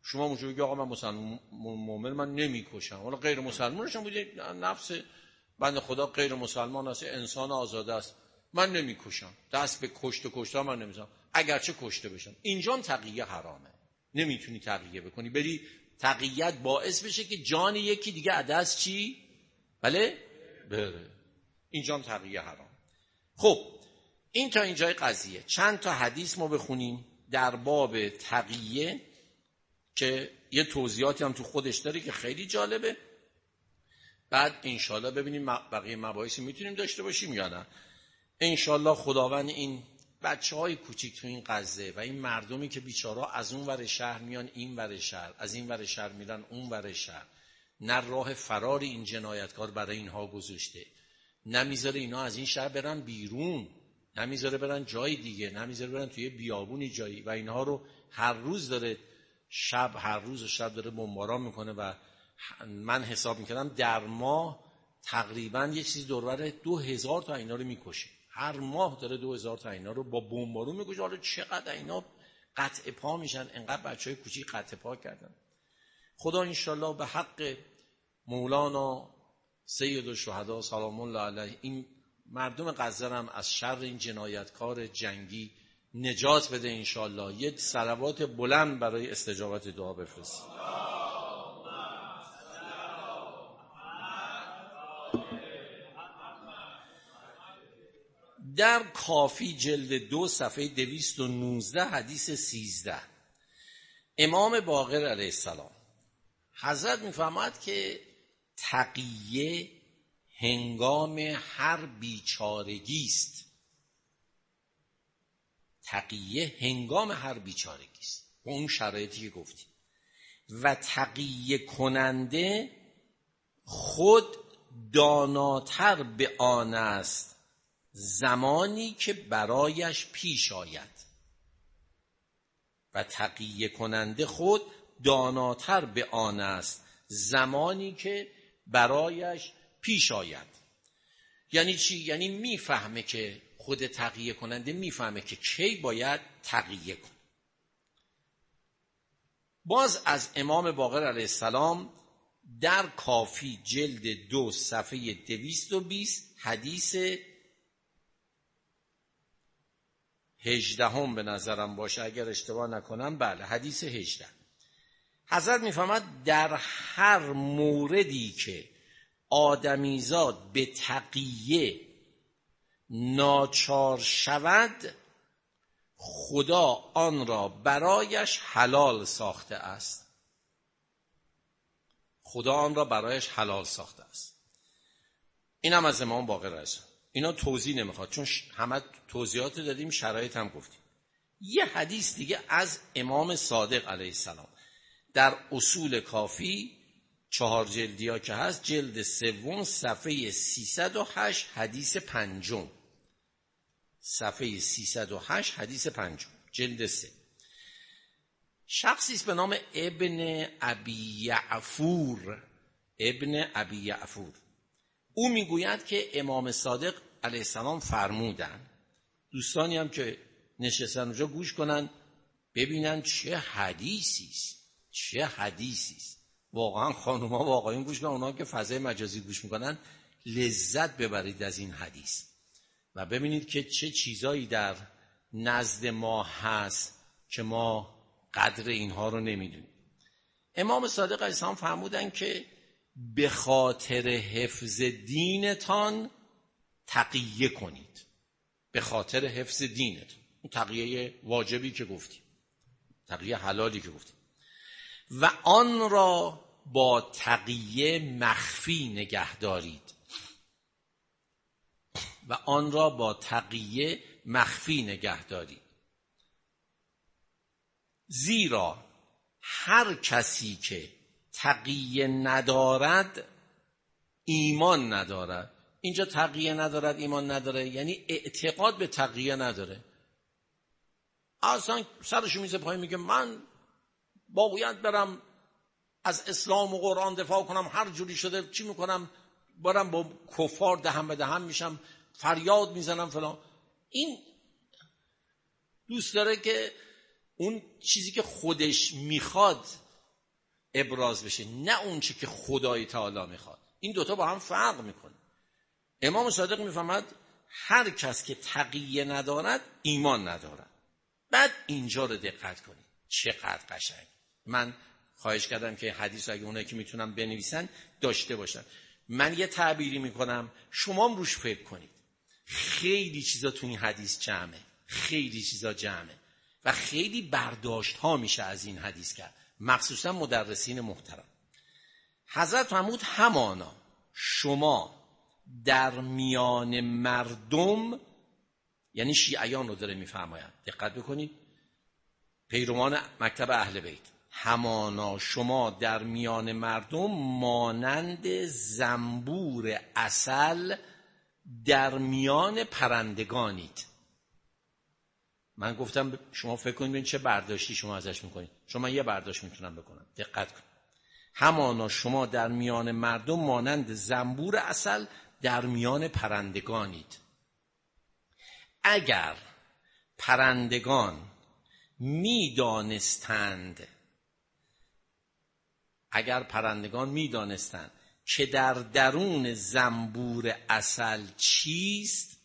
شما اونجا بگی آقا من مسلمان مؤمن من نمیکشم، حالا غیر مسلمانشون بودی نفس بنده خدا غیر مسلمان است، انسان آزاده است، من نمیکشم، دست به کشته من نمیزنم اگرچه کشته بشم. اینجا هم تقیه حرامه، نمیتونی تقیه بکنی، بری تقیت باعث بشه که جان یکی دیگه عدس چی؟ بله؟ بره. اینجا هم تقیه حرام. خب این تا اینجای قضیه. چند تا حدیث ما بخونیم در باب تقیه که یه توضیحاتی هم تو خودش داره که خیلی جالبه، بعد انشالله ببینیم بقیه مباحثی میتونیم داشته باشیم یا نه. انشالله خداوند این بچه‌های کوچیک تو این غزه و این مردمی که بیچارا از اون ور شهر میان این ور شهر، از این ور شهر میرن اون ور شهر، نه راه فرار این جنایتکار برای اینها گذاشته، نمیذاره اینا از این شهر برن بیرون، نمیذاره برن جای دیگه، نمیذاره برن توی بیابونی جایی، و اینها رو هر روز داره هر روز و شب داره بمباران میکنه و من حساب میکردم در ماه تقریبا یه چیزی دوربر 2000 تا اینا رو میکشه، هر ماه داره 2000 تا اینا رو با بمبارون میکشه. حالا چقدر اینا قطع پا میشن، انقدر بچهای کوچیک قطع پا کردن. خدا انشالله به حق مولانا سید الشهدا سلام الله علیه این مردم غزه هم از شر این جنایتکار جنگی نجات بده انشالله. یک صلوات بلند برای استجابت دعا بفرست. در کافی جلد 2 صفحه 219 حدیث 13 امام باقر علیه السلام حضرت میفرماید که تقیه هنگام هر بیچارگی است. تقیه هنگام هر بیچارگی است با اون شرایطی که گفتیم. و تقیه کننده خود داناتر به آن است زمانی که برایش پیش آید. و تقیه کننده خود داناتر به آن است زمانی که برایش پیش آید. یعنی چی؟ یعنی میفهمه که خود تقیه کننده میفهمه که کی باید تقیه کنه. باز از امام باقر علیه السلام در کافی جلد 2 صفحه 220 حدیث 18 به نظرم باشه اگر اشتباه نکنم، بله حدیث 18. حضرت میفرماید در هر موردی که آدمیزاد به تقیه ناچار شود خدا آن را برایش حلال ساخته است. خدا آن را برایش حلال ساخته است. این هم از امام باقر است. اینا توضیح نمیخواد چون همه توضیحات دادیم، شرایط هم گفتیم. یه حدیث دیگه از امام صادق علیه السلام در اصول کافی 4 جلدی که هست، جلد 3 صفحه 308 حدیث 5، صفحه 308 حدیث 5 جلد 3. شخصی است به نام ابن ابی یعفور. او میگوید که امام صادق علیه السلام فرمودن، دوستانی هم که نشستن اونجا گوش کنن ببینن چه حدیثی است. واقعا خانوما و آقایون گوش کنن، اونا که فضای مجازی گوش میکنن لذت ببرید از این حدیث و ببینید که چه چیزایی در نزد ما هست که ما قدر اینها رو نمیدونیم. امام صادق علیه السلام فرمودن که به خاطر حفظ دینتان تقیه کنید. به خاطر حفظ دینتان، اون تقیه واجبی که گفتیم، تقیه حلالی که گفتیم، و آن را با تقیه مخفی نگه دارید. زیرا هر کسی که تقیه ندارد ایمان ندارد. اینجا تقیه ندارد ایمان نداره یعنی اعتقاد به تقیه نداره، اصلا سرشو میزه پایین میگه من باید برم از اسلام و قرآن دفاع کنم، هر جوری شده چی میکنم، برم با کفار دهن به دهن میشم، فریاد میزنم فلان. این دوست داره که اون چیزی که خودش میخواد ابراز بشه، نه اون چی که خدای تعالی میخواد. این دوتا با هم فرق میکنه. امام صادق میفهمد هر کس که تقیه ندارد ایمان ندارد. بعد اینجا رو دقت کنید چقدر قشنگ. من خواهش کردم که حدیث اگه اونایی که میتونن بنویسن داشته باشن. من یه تعبیری میکنم شما هم روش فکر کنید. خیلی چیزا تو این حدیث جمعه، خیلی چیزا جمعه و خیلی برداشت ها میشه از این حدیث کرد، مخصوصا مدرسین محترم. حضرت فرمود همانا شما در میان مردم، یعنی شیعیان رو داره میفرماید، دقت بکنید، پیروان مکتب اهل بیت، همانا شما در میان مردم مانند زنبور عسل در میان پرندگانید. من گفتم شما فکر کنید چه برداشتی شما ازش میکنید. شما من یه برداشت میتونم بکنم، دقت کنید. همانا شما در میان مردم مانند زنبور عسل در میان پرندگانید. اگر پرندگان میدانستند که در درون زنبور عسل چیست،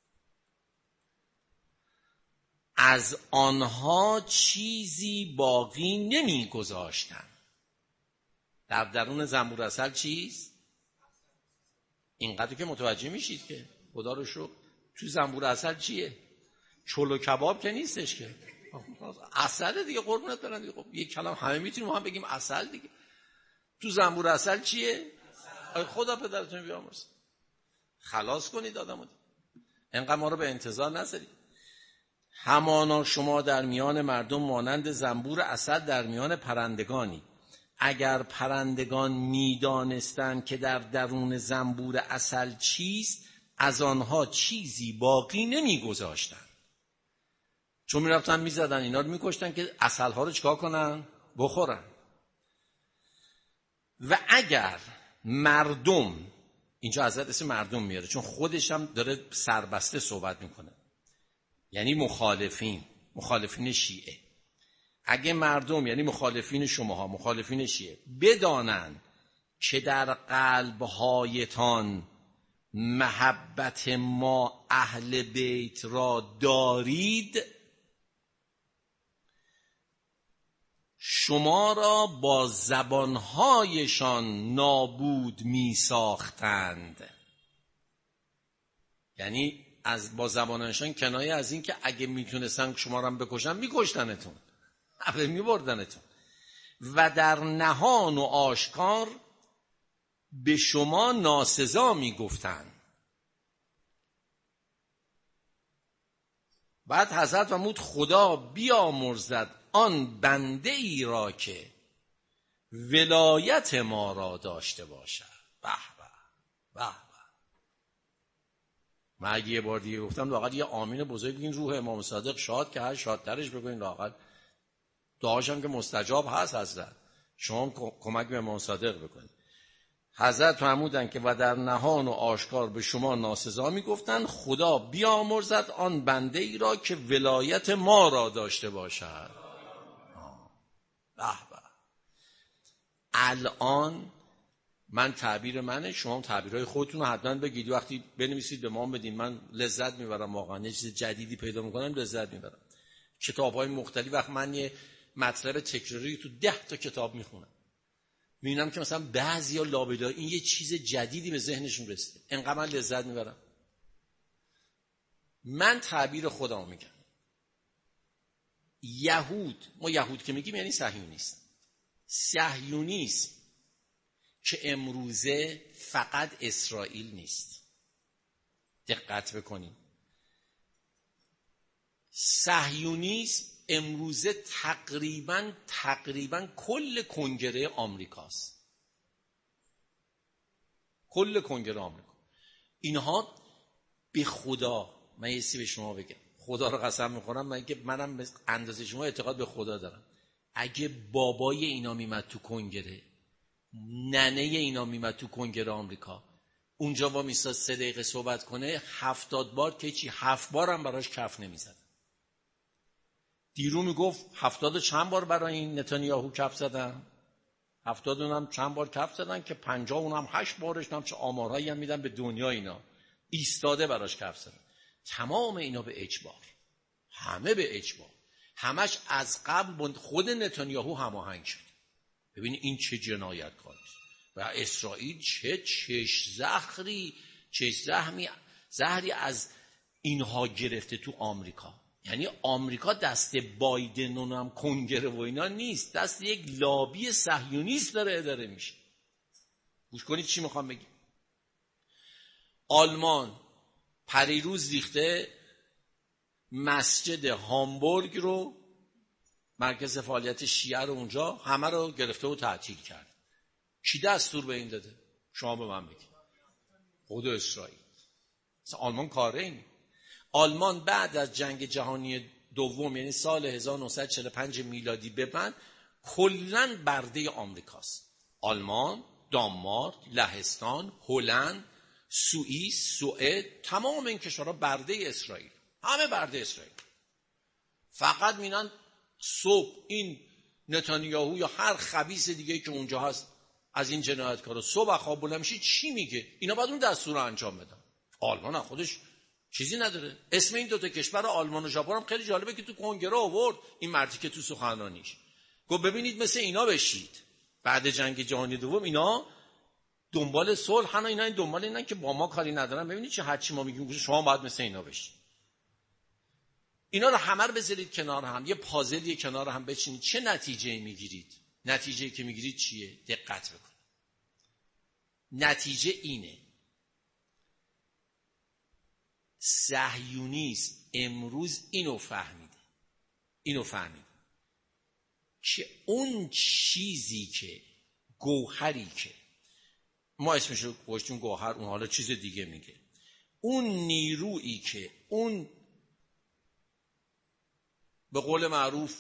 از آنها چیزی باقی نمی گذاشتند. در درون زنبور عسل چیست؟ اینقدر که متوجه میشید که خدا رو شکر تو زنبور عسل چیه؟ چلو کباب که نیستش که، عسل دیگه، قربونت برم دیگه. خب یک کلام همه میتونیم هم بگیم عسل دیگه. تو زنبور عسل چیه؟ خدا پدرتون بیامرزه، خلاص کنید آدمو، اینقدر ما رو به انتظار نذارید. همانا شما در میان مردم مانند زنبور عسل در میان پرندگانی. اگر پرندگان میدانستند که در درون زنبور عسل چیست، از آنها چیزی باقی نمیگذاشتند. چون میرفتن میزدن اینا رو میکشتن که عسلها رو چکار کنن؟ بخورن. و اگر مردم، اینجا حضرت اسم مردم میاره چون خودش هم داره سربسته صحبت میکنه، یعنی مخالفین شیعه. اگه مردم، یعنی مخالفین شماها، مخالفین شیعه، بدانند که در قلبهایتان محبت ما اهل بیت را دارید، شما را با زبانهایشان نابود می ساختند. یعنی با زبانهایشان کنایه از این که اگه میتونستن شما را هم بکشن میکشتنتون، اگه میبردنتون. و در نهان و آشکار به شما ناسزا میگفتند. بعد حضرت فرمود خدا بیامرزد آن بنده ای را که ولایت ما را داشته باشد. به به به به. من اگه یه بار دیگه گفتم لااقل یه آمین بزرگ بگین روح امام صادق شاد که هر شادترش بگوین. لااقل دعاشم که مستجاب هست حضرت، شما کمک به امام صادق بکنید. حضرت فرمودند که و در نهان و آشکار به شما ناسزا میگفتند خدا بیامرزد آن بنده ای را که ولایت ما را داشته باشد. به به. الان من تعبیر منه، شما تعبیرهای خودتون رو حتما بگید. وقتی بنویسید به ما بدین، من لذت میبرم واقعا. یه چیز جدیدی پیدا میکنم لذت میبرم. کتاب‌های مختلف، وقت من یه مطلب تکراری تو 10 تا کتاب میخونم، میبینم که مثلا بعضیا لابلا این یه چیز جدیدی به ذهنشون رسیده، انقدر من لذت میبرم. من تعبیر خودمو میگم. ما یهود که میگیم یعنی صهیونیسم که امروزه فقط اسرائیل نیست. دقت بکنید، صهیونیسم امروزه تقریبا کل کنگره آمریکاست. کل کنگره آمریکا. اینها به خدا، من یه چیزی به شما بگم، خدا رو قسم میخورم، منم به اندازه شما اعتقاد به خدا دارم. اگه بابای اینا میمد تو کنگره، ننه اینا میمد تو کنگره آمریکا، اونجا با میستاد 3 دقیقه صحبت کنه، 70 بار که چی، 7 بار هم براش کف نمیزد. دیرو میگفت 70 چند بار برای این نتانیاهو کف زدن؟ 70 اونم چند بار کف زدن که 50 اونم 8 بارش، هم چه آمارهایی هم میدن به دنیا، اینا ایستاده براش کف زدن. تمام اینا به اجبار، همه به اجبار، همش از قبل با خود نتانیاهو هماهنگ شد. ببینید این چه جنایتکاری و اسرائیل چه زهری از اینها گرفته تو آمریکا. یعنی آمریکا دست بایدن و هم کنگره و اینا نیست، دست یک لابی صهیونیست داره اداره میشه. گوش کنید چی میخوام بگم. آلمان پریروز ریخته مسجد هامبورگ رو، مرکز فعالیت شیعه رو اونجا، همه رو گرفته و تعطیل کرد. کی دستور به این داده؟ شما به من بگید. خود اسرائیل. مثلا آلمان کاره این. آلمان بعد از جنگ جهانی دوم، یعنی سال 1945 میلادی به بعد، کلاً برده آمریکاست. آلمان، دانمارک، لهستان، هلند، سوئیس، سوئد، تمام این کشورها برده اسرائیل، همه برده اسرائیل. فقط میرن صبح این نتانیاهو یا هر خبیث دیگه که اونجا هست از این جنایتکارا صبح خواب بلند میشه چی میگه، اینا باید اون دستور رو انجام بدن. آلمان خودش چیزی نداره. اسم این دوتا کشور آلمان و ژاپن هم خیلی جالبه که تو کنگره آورد این مردی که تو سخنرانیش گفت ببینید مثل اینا بشید. بعد جنگ جهانی دوم اینا دنبال صلح هن، اینا دنبال اینن که با ما کاری ندارن. ببینید چه هرچی ما میگیم شما باید مثل اینا بشید. اینا رو همه رو بذارید کنار هم، یه پازل کنار هم بچینید، چه نتیجه‌ای میگیرید؟ نتیجه‌ای که میگیرید چیه؟ دقت بکنید. نتیجه اینه: صهیونیسم امروز اینو فهمید که اون چیزی که گوهری که ما اسمشو گذاشتیم گوهر، اون حالا چیز دیگه میگه، اون نیرویی که اون به قول معروف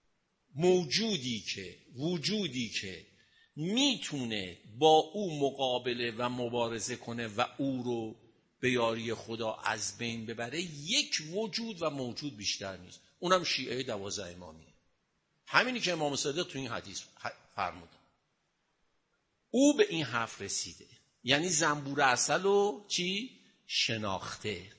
وجودی که میتونه با او مقابله و مبارزه کنه و او رو به یاری خدا از بین ببره، یک وجود و موجود بیشتر نیست، اونم شیعه 12 امامیه. همینی که امام صادق تو این حدیث فرمود. او به این حرف رسیده، یعنی زنبور عسل رو چی؟ شناخته.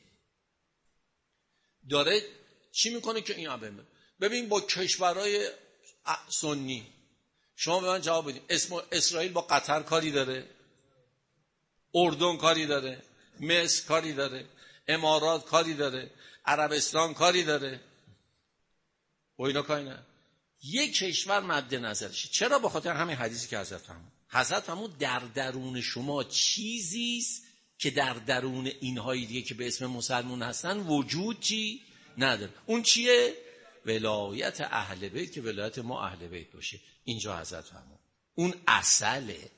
داره چی میکنه که این عبمه؟ ببین با کشورهای سنی، شما به من جواب بدین، اسرائیل با قطر کاری داره؟ اردن کاری داره؟ مصر کاری داره؟ امارات کاری داره؟ عربستان کاری داره؟ و اینا کاری نه. یک کشور مد نظرشه. چرا؟ به خاطر همین حدیثی که حضرت فرمود در درون شما چیزیست که در درون اینهای دیگه که به اسم مسلمون هستن وجود چی نداره. اون چیه؟ ولایت اهل بیت، که ولایت ما اهل بیت باشه. اینجا حضرت فرمود اون اصله.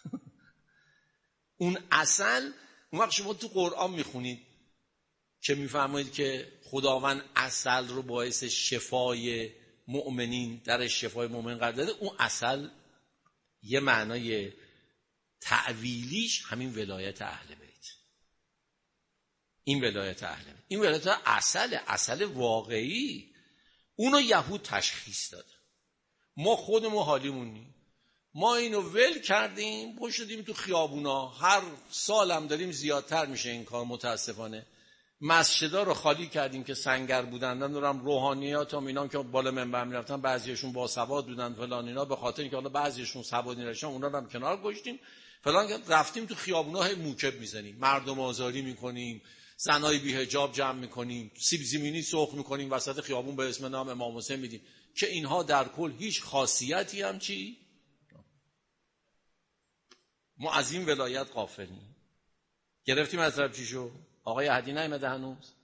اون اصل. اون وقت شما تو قرآن میخونید که میفرمایید که خداوند اصل رو باعث شفای مؤمنین، در شفای مؤمن قرار داده. اون اصل یه معنای تعویلیش همین ولایت اهل بیت. این ولایت اهل بیت، این ولایت اصل واقعی. اونو یهود تشخیص داد. ما خودمون حالیمون نیم. ما اینو ول کردیم، پشت شدیم تو خیابونا. هر سالم داریم زیادتر میشه این کار متاسفانه. مسجدا رو خالی کردیم که سنگر بودن، دارم روحانیات هم اینا که بالا منبر میرفتن، بعضیشون با سواد بودن فلان اینا، به خاطر اینکه حالا بعضیشون سواد نداشتن اونا رو هم کنار گذاشتیم فلان. رفتیم تو خیابونا های موکب میزنیم، مردم آزاری میکنیم، زنای بی حجاب جمع میکنیم، سیب زمینی سرخ میکنیم وسط خیابون به اسم نام امام حسین میدیم، که اینها در کل هیچ خاصیتی هم چی؟ ما از این ولایت غافلیم. گرفتیم مطلب چی شو؟ آقای احدی نیامده هنوز؟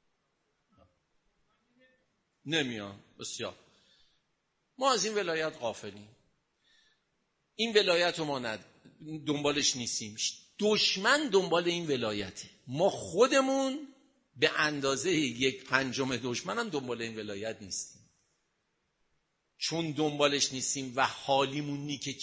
نمیان. بسیار. ما از این ولایت غافلیم. این ولایت رو ما دنبالش نیستیم. دشمن دنبال این ولایته. ما خودمون به اندازه 1/5 دشمن هم دنبال این ولایت نیستیم. چون دنبالش نیستیم و حالیمون نیست که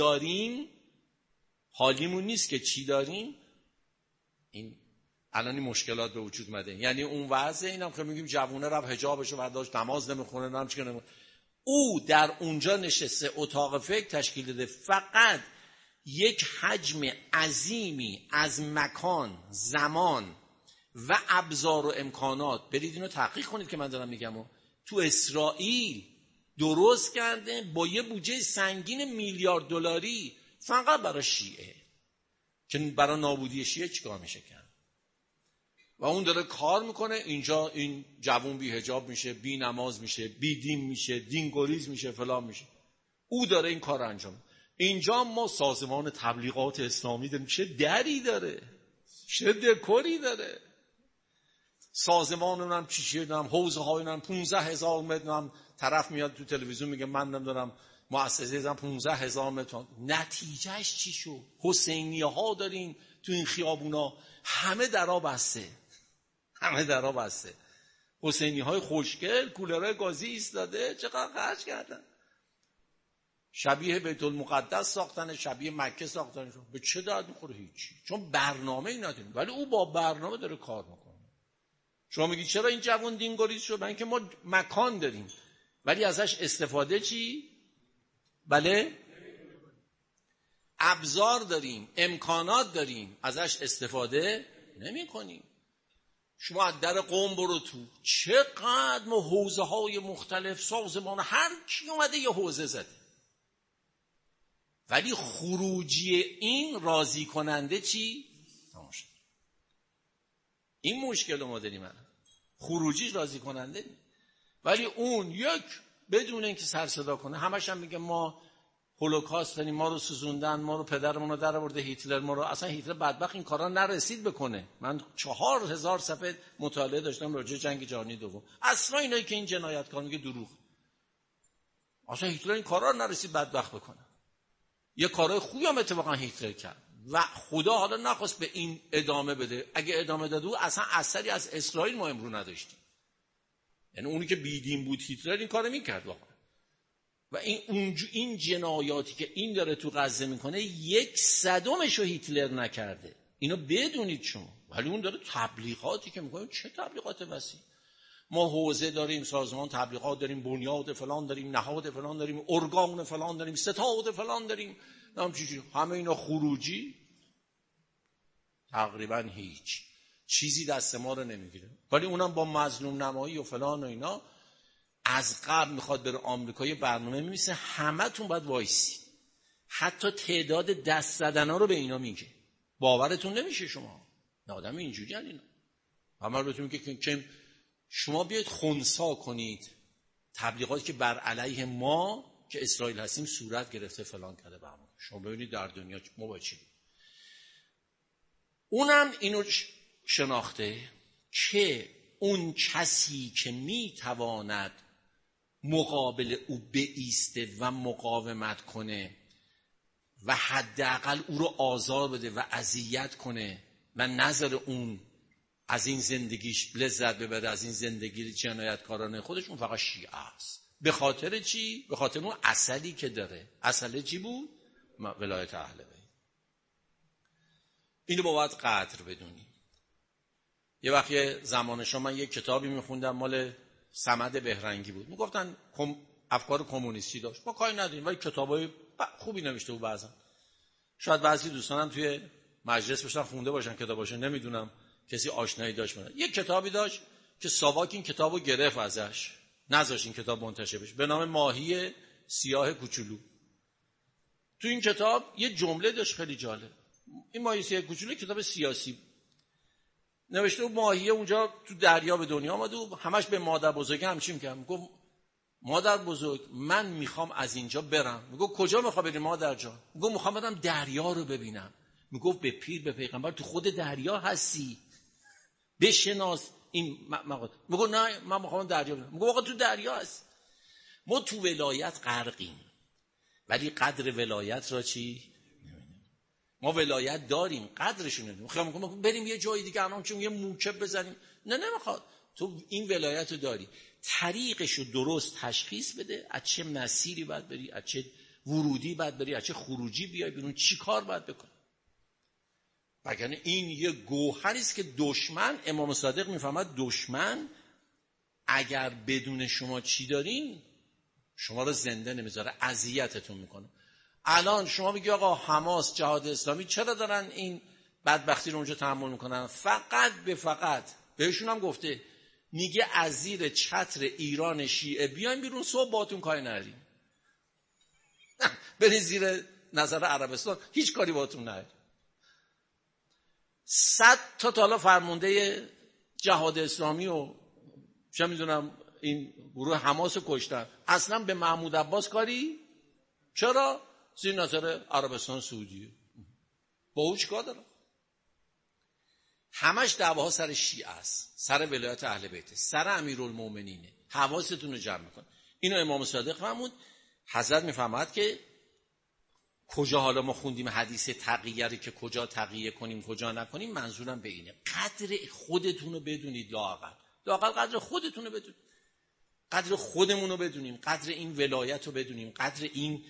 چی داریم، این الان این مشکلات به وجود اومده. یعنی اون وضع اینم که میگیم جوونه رفت حجابشو برداشت، نماز نمیخونه، نمیدونم چیکار نمیکنه. او در اونجا نشسته، اتاق فکر تشکیل داده، فقط یک حجم عظیمی از مکان، زمان و ابزار و امکانات، برید اینو تحقیق کنید که من دارم میگم، تو اسرائیل درست کرده با یه بودجه سنگین میلیارد دلاری فقط برای شیعه، که برای نابودی شیعه چیکار میشه کرد. و اون داره کار میکنه. اینجا این جوون بی حجاب میشه، بی نماز میشه، بی دین میشه، دین گریز میشه، فلان میشه. او داره این کار انجام. اینجا ما سازمان تبلیغات اسلامی داریم، چه دری داره، چه دکوری داره. سازمان اونم چیشه دارم، حوزه های اونم 15,000 متر، هم طرف میاد تو تلویزیون میگه من نمیدونم مؤسسه زدم 15,000 متر. نتیجهش چی شد؟ حسینیه ها دارین تو این خیابونا، همه درا بسته، همه درا بسته. حسینی های خوشگل، کولرهای گازی ایستاده، چقدر خرج کردن. شبیه بیت المقدس ساختن، شبیه مکه ساختن. به چه درد میخوره؟ هیچی. چون برنامه‌ای نداریم، ولی او با برنامه داره کار میکنه. شما میگی چرا این جوان دینگریز شد؟ برای اینکه ما مکان داریم ولی ازش استفاده چی؟ بله؟ ابزار داریم، امکانات داریم، ازش استفاده نمی کنیم. شما از در قم برو تو، چقدر ما حوزه های مختلف، سازمان، هر کی اومده یه حوزه زده، ولی خروجی این راضی کننده چی؟ نماشد. این مشکل رو ما داریم، خروجیش راضی کننده نی. ولی اون یک بدون اینکه سر صدا کنه، همش هم میگه ما هولوکاست داریم، ما رو سوزوندن، ما رو پدرمون رو در آورده هیتلر، ما رو. اصلا هیتلر بدبخت این کارا نرسید بکنه. من 4,000 صفحه مطالعه داشتم راجع جنگ جهانی دوم. اصلا اینایی که این جنایتکار میگه دروغ. اصلا هیتلر این کارا رو نرسید بدبخت بکنه. یه کارای خوبی هم اتفاقا هیتلر کرد و خدا حالا نخواست به این ادامه بده. اگه ادامه داد او اصلا اثری از اسرائیل ما امرو نداشتیم. یعنی اونی که بیدین بود هیتلر این کارو میکرد واقعا. و این جنایاتی که این داره تو غزه میکنه 1/100 رو هیتلر نکرده. اینو بدونید شما. ولی اون داره تبلیغاتی که میکنه. چه تبلیغات وسیع؟ ما حوزه داریم، سازمان تبلیغات داریم، بنیاد فلان داریم، نهاد فلان داریم، ارگان فلان داریم، ستاد فلان داریم، همه اینا خروجی تقریبا هیچ چیزی دست ما رو نمیگیره. ولی اونم با مظلوم نمایی و فلان و اینا از قبل میخواد بره آمریکا، یه برنامه میمیسه همه تون باید وایسی. حتی تعداد دست زدنا رو به اینا میگه. باورتون نمیشه شما. نه آدم اینجوری هن اینا. همه بهتون میگه که شما بیاید خنثی کنید تبلیغاتی که بر علیه ما که اسرائیل هستیم صورت گرفته فلان کرده به همون. شما ببینید در دنیا ما با چی. اونم اینو شناخته که اون کسی که میتواند مقابل او بایسته و مقاومت کنه و حداقل او رو آزار بده و اذیت کنه و نظر اون از این زندگیش لذت ببره، از این زندگی جنایتکارانه خودش، اون فقط شیعه است. به خاطر چی؟ به خاطر اون اصلی که داره. اصله چی بود؟ ولایت اهل بیت. اینو باید قدر بدونی. یه وقتی زمان شما من یک کتابی میخوندم مال صمد بهرنگی بود. میگفتن افکار کمونیستی داشت. ما کاری نداریم ولی کتابای خوبی نوشته بود. بعضا شاید بعضی دوستانم توی مجلس باشن خونده باشن کتاباشو، نمیدونم کسی آشنایی داشت. من یک کتابی داشت که ساواک این کتابو گرفت ازش، نذاشت این کتاب منتشر بشه، به نام ماهی سیاه کوچولو. تو این کتاب یه جمله داشت خیلی جالب. این ماهی سیاه کوچولو کتاب سیاسی نوشته. ماهی اونجا تو دریا به دنیا آمد و همش به مادر بزرگ همچین میگم. میگه مادر بزرگ من میخوام از اینجا برم. میگه کجا میخوای بری مادر جان؟ میگه میخوام برم دریا رو ببینم. میگه به پیر به پیغمبر تو خود دریا هستی، بشناس این مقاطع. میگه نه من میخوام دریا ببینم. میگه آقا تو دریا هست. ما تو ولایت غرقیم ولی قدر ولایت را چی؟ ما ولایت داریم قدرش رو نمیدونیم. میخوام بریم یه جای دیگه الان چون یه موکب بزنیم. نه نمیخواد. تو این ولایت رو داری، طریقش رو درست تشخیص بده. از چه مسیری باید بری، از چه ورودی باید بری، از چه خروجی بیای بیرون، چی کار باید بکنی. وگرنه این یه گوهری است که دشمن، امام صادق میفهمد دشمن اگر بدون شما چی دارین شما رو زنده نمیذاره، اذیتتون میکنه. الان شما میگی آقا حماس، جهاد اسلامی چرا دارن این بدبختی رو اونجا تحمل میکنن؟ فقط بهشون هم گفته، میگه از زیر چتر ایران شیعه بیاین بیرون، صبح باهاتون کاری نداریم. برین زیر نظر عربستان، هیچ کاری باهاتون نداریم. 100 تا حالا فرمانده جهاد اسلامی و چه میدونم این گروه حماس کشتن، اصلا به محمود عباس کاری؟ چرا؟ زیر نظر عربستان سعودیه. با او چیکار داره؟ همش دعواها سر شیعه است، سر ولایت اهل بیت، سر امیرالمومنینه. حواستون رو جمع میکن. اینو امام صادق فرمود. حضرت میفرماد که کجا حالا ما خوندیم حدیث تقیه رو که کجا تقیه کنیم کجا نکنیم، منظورم به اینه قدر خودتون رو بدونید. لااقل قدر خودتون رو بدونید، قدر خودمون رو بدونیم، قدر این ولایت رو بدونیم، قدر این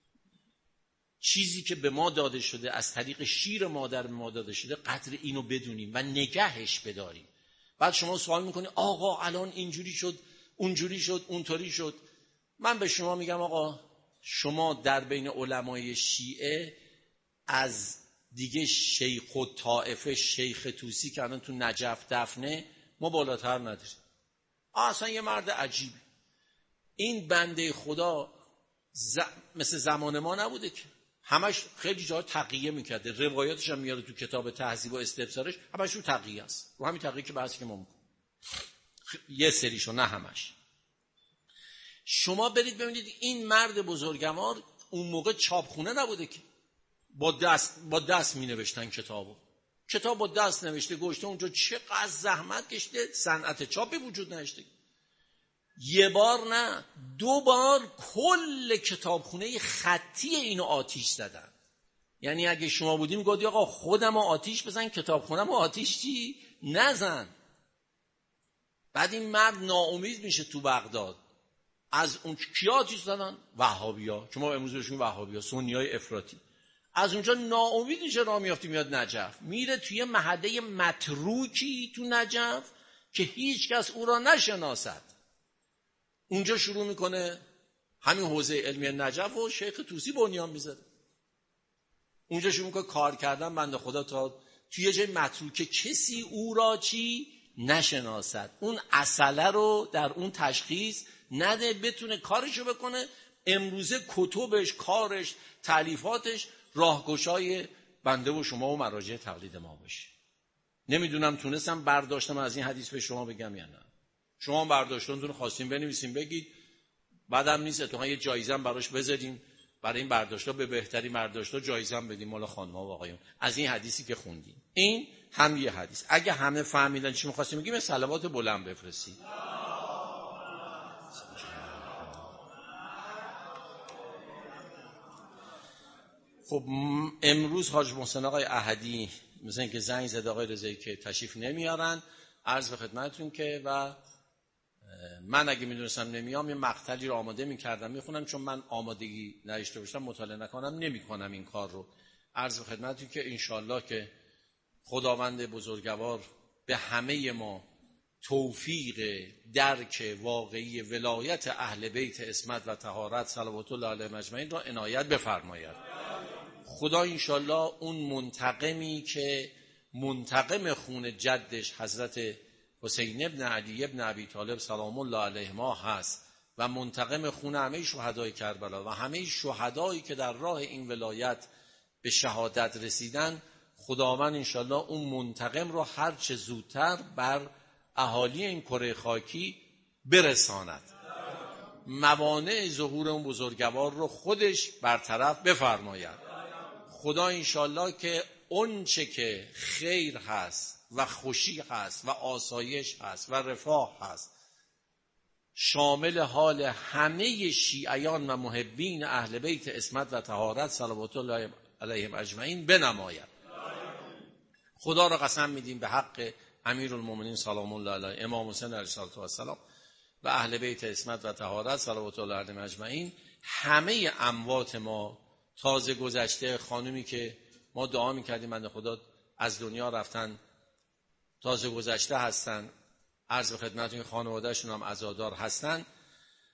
چیزی که به ما داده شده از طریق شیر مادر به ما داده شده، قدر اینو بدونیم و نگهش بداریم. بعد شما سوال میکنی آقا الان اینجوری شد، اونجوری شد، اونطوری شد. من به شما میگم آقا شما در بین علمای شیعه از دیگه شیخ الطائفه شیخ طوسی که الان تو نجف دفنه ما بالاتر نداریم. اصلا یه مرد عجیبی. این بنده خدا مثل زمان ما نبوده که همش خیلی جا تقیه میکرده، روایاتش هم میاره تو کتاب تهذیب و استبصارش، همش رو تقیه است، رو همین تقیه که بحثی که ما میکنیم، یه سریشو نه همش. شما برید ببینید این مرد بزرگوار اون موقع چاپخونه نبوده که با دست می نوشتن کتاب با دست نوشته گوشته اونجا، چقدر زحمت کشته، صنعت چاپی وجود نداشته. یه بار نه 2 بار کل کتابخونه خطی اینو آتیش زدن. یعنی اگه شما بودیم گفتی آقا خودم آتیش بزن، کتابخونم آتیش چی نزن. بعد این مرد ناامید میشه تو بغداد. از اون کیا آتیش زدن؟ وهابیا. شما امروز بهشون وهابیا، سنیای افراطی. از اونجا ناامید میشه، راه میافته میاد نجف، میره توی محله متروکی تو نجف که هیچ کس او را نشناسد. اونجا شروع میکنه همین حوزه علمی نجف و شیخ طوسی بنیان میذاره. اونجا شروع میکنه کار کردن بنده خدا تا توی جای متروکه کسی او را چی نشناسد، اون اصله رو در اون تشخیص نده، بتونه کارشو بکنه. امروزه کتبش، کارش، تالیفاتش راهگشای بنده و شما و مراجع تقلید ما باشه. نمیدونم تونستم برداشتم از این حدیث به شما بگم یا نه. شما برداشتونتون خواستین بنویسین بگید، بعدم نیست اتفاقا یه جایزه هم براش بذاریم، برای این برداشتا به بهترین برداشتا جایزه هم بدیم مال خانم‌ها و آقایون از این حدیثی که خوندیم. این هم یه حدیث. اگه همه فهمیدن چی می‌خواستیم بگیم صلوات بلند بفرستید. خب امروز حاج محسن آقای احدی مثلا که زنگ زده آقای رضایی که تشریف نمیارن، عرض به خدمتتون که و من اگه میدونستم نمیام یه مقطعی رو آماده میکردم میخونم، چون من آمادگی نداشته باشم مطالعه نکنم نمیکنم این کار رو. عرض به خدمتتون که انشالله که خداوند بزرگوار به همه ما توفیق درک واقعی ولایت اهل بیت عصمت و طهارت صلوات الله علیهم اجمعین را عنایت بفرماید. خدا انشالله اون منتقمی که منتقم خون جدش حضرت حسین ابن علی ابن ابی طالب سلام الله علیهما هست و منتقم خون همه شهدای کربلا و همه شهدایی که در راه این ولایت به شهادت رسیدن، خداوند انشالله اون منتقم رو هر چه زودتر بر اهالی این کره خاکی برساند، موانع ظهور اون بزرگوار رو خودش برطرف بفرماید. خدا انشالله که اون چه که خیر هست و خوشی هست و آسایش هست و رفاه هست شامل حال همه شیعیان و محبین اهل بیت عصمت و طهارت صلوات الله علیهم اجمعین بنماید. خدا را قسم میدیم به حق امیرالمومنین سلام الله علیه امام حسین علیه السلام و اهل بیت عصمت و طهارت صلوات الله علیهم اجمعین، همه اموات ما تازه گذشته، خانومی که ما دعا میکردیم بنده خدا از دنیا رفتن تازه گذشته هستن، عرض به خدمتتون خانواده‌شون هم عزادار هستن،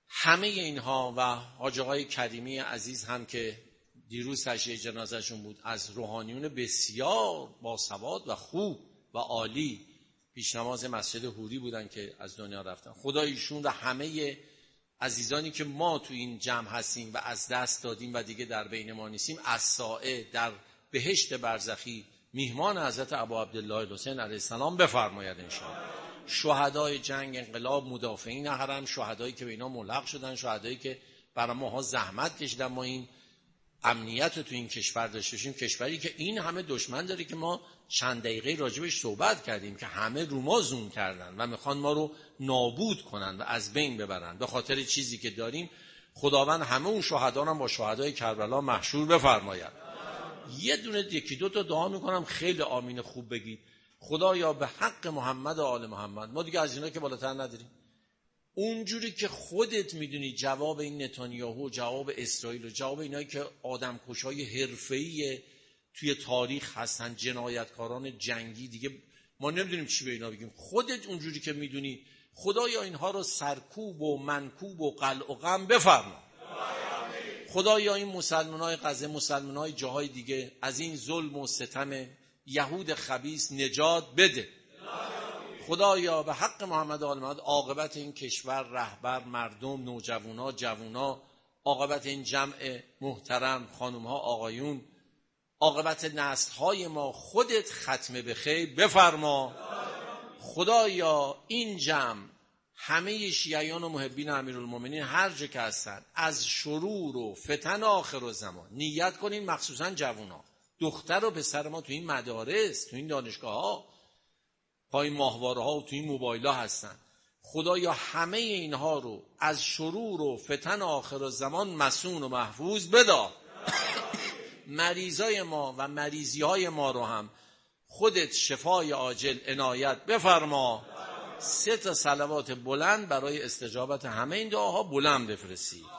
همه اینها و حاج آقای کریمی عزیز هم که دیروز تشییع جنازهشون بود، از روحانیون بسیار باسواد و خوب و عالی، پیشنماز مسجد حوری بودن که از دنیا رفتن. خدا ایشون و همه عزیزانی که ما تو این جمع هستیم و از دست دادیم و دیگه در بین ما نیستیم، از سائه در بهشت برزخی میهمان حضرت ابا عبدالله الحسین علیه السلام بفرماید انشاءالله. شهدای جنگ، انقلاب، مدافعین حرم، شهدایی که به اینا ملحق شدن، شهدایی که برای ماها زحمت کشیدن ما این امنیت رو تو این کشور داشته باشیم، کشوری که این همه دشمن داره که ما چند دقیقه راجبش صحبت کردیم که همه رو ما زوم کردن و میخوان ما رو نابود کنن و از بین ببرن به خاطر چیزی که داریم. خداوند همه اون شهدا رو با شهدای کربلا محشور بفرماید. یه دونه یکی دو تا دعا میکنم، خیلی آمین خوب بگید. خدایا به حق محمد و آل محمد، ما دیگه از اینا که بالاتر نداریم، اونجوری که خودت میدونی جواب این نتانیاهو، جواب اسرائیل و جواب اینایی که آدمکشای حرفه‌ای توی تاریخ هستن، جنایتکاران جنگی، دیگه ما نمیدونیم چی به اینا بگیم. خودت اونجوری که میدونی، خدایا اینها رو سرکوب و منکوب و قلع و غم بفرما. خدایا این مسلمانای غزه، مسلمانای جاهای دیگه از این ظلم و ستم یهود خبیث نجات بده. خدایا به حق محمد و آل محمد عاقبت این کشور، رهبر، مردم، نوجوانا، جوونا، عاقبت این جمع محترم، خانم‌ها، آقایون، عاقبت نسل‌های ما خودت ختم به خیر بفرما. خدایا این جمع همه شیعیان و محبین امیرالمومنین هر جا که هستن از شرور و فتن آخر الزمان نیت کنین، مخصوصا جوونا، دختر و پسر ما تو این مدارس، تو این دانشگاه‌ها، پای ماهواره ها و تو این موبایل ها هستن. خدایا همه اینها رو از شرور و فتن آخر الزمان مصون و محفوظ بدار. مریضای ما و مریضی های ما رو هم خودت شفای عاجل عنایت بفرما. 3 صلوات بلند برای استجابت همه این دعاها بلند بفرستی.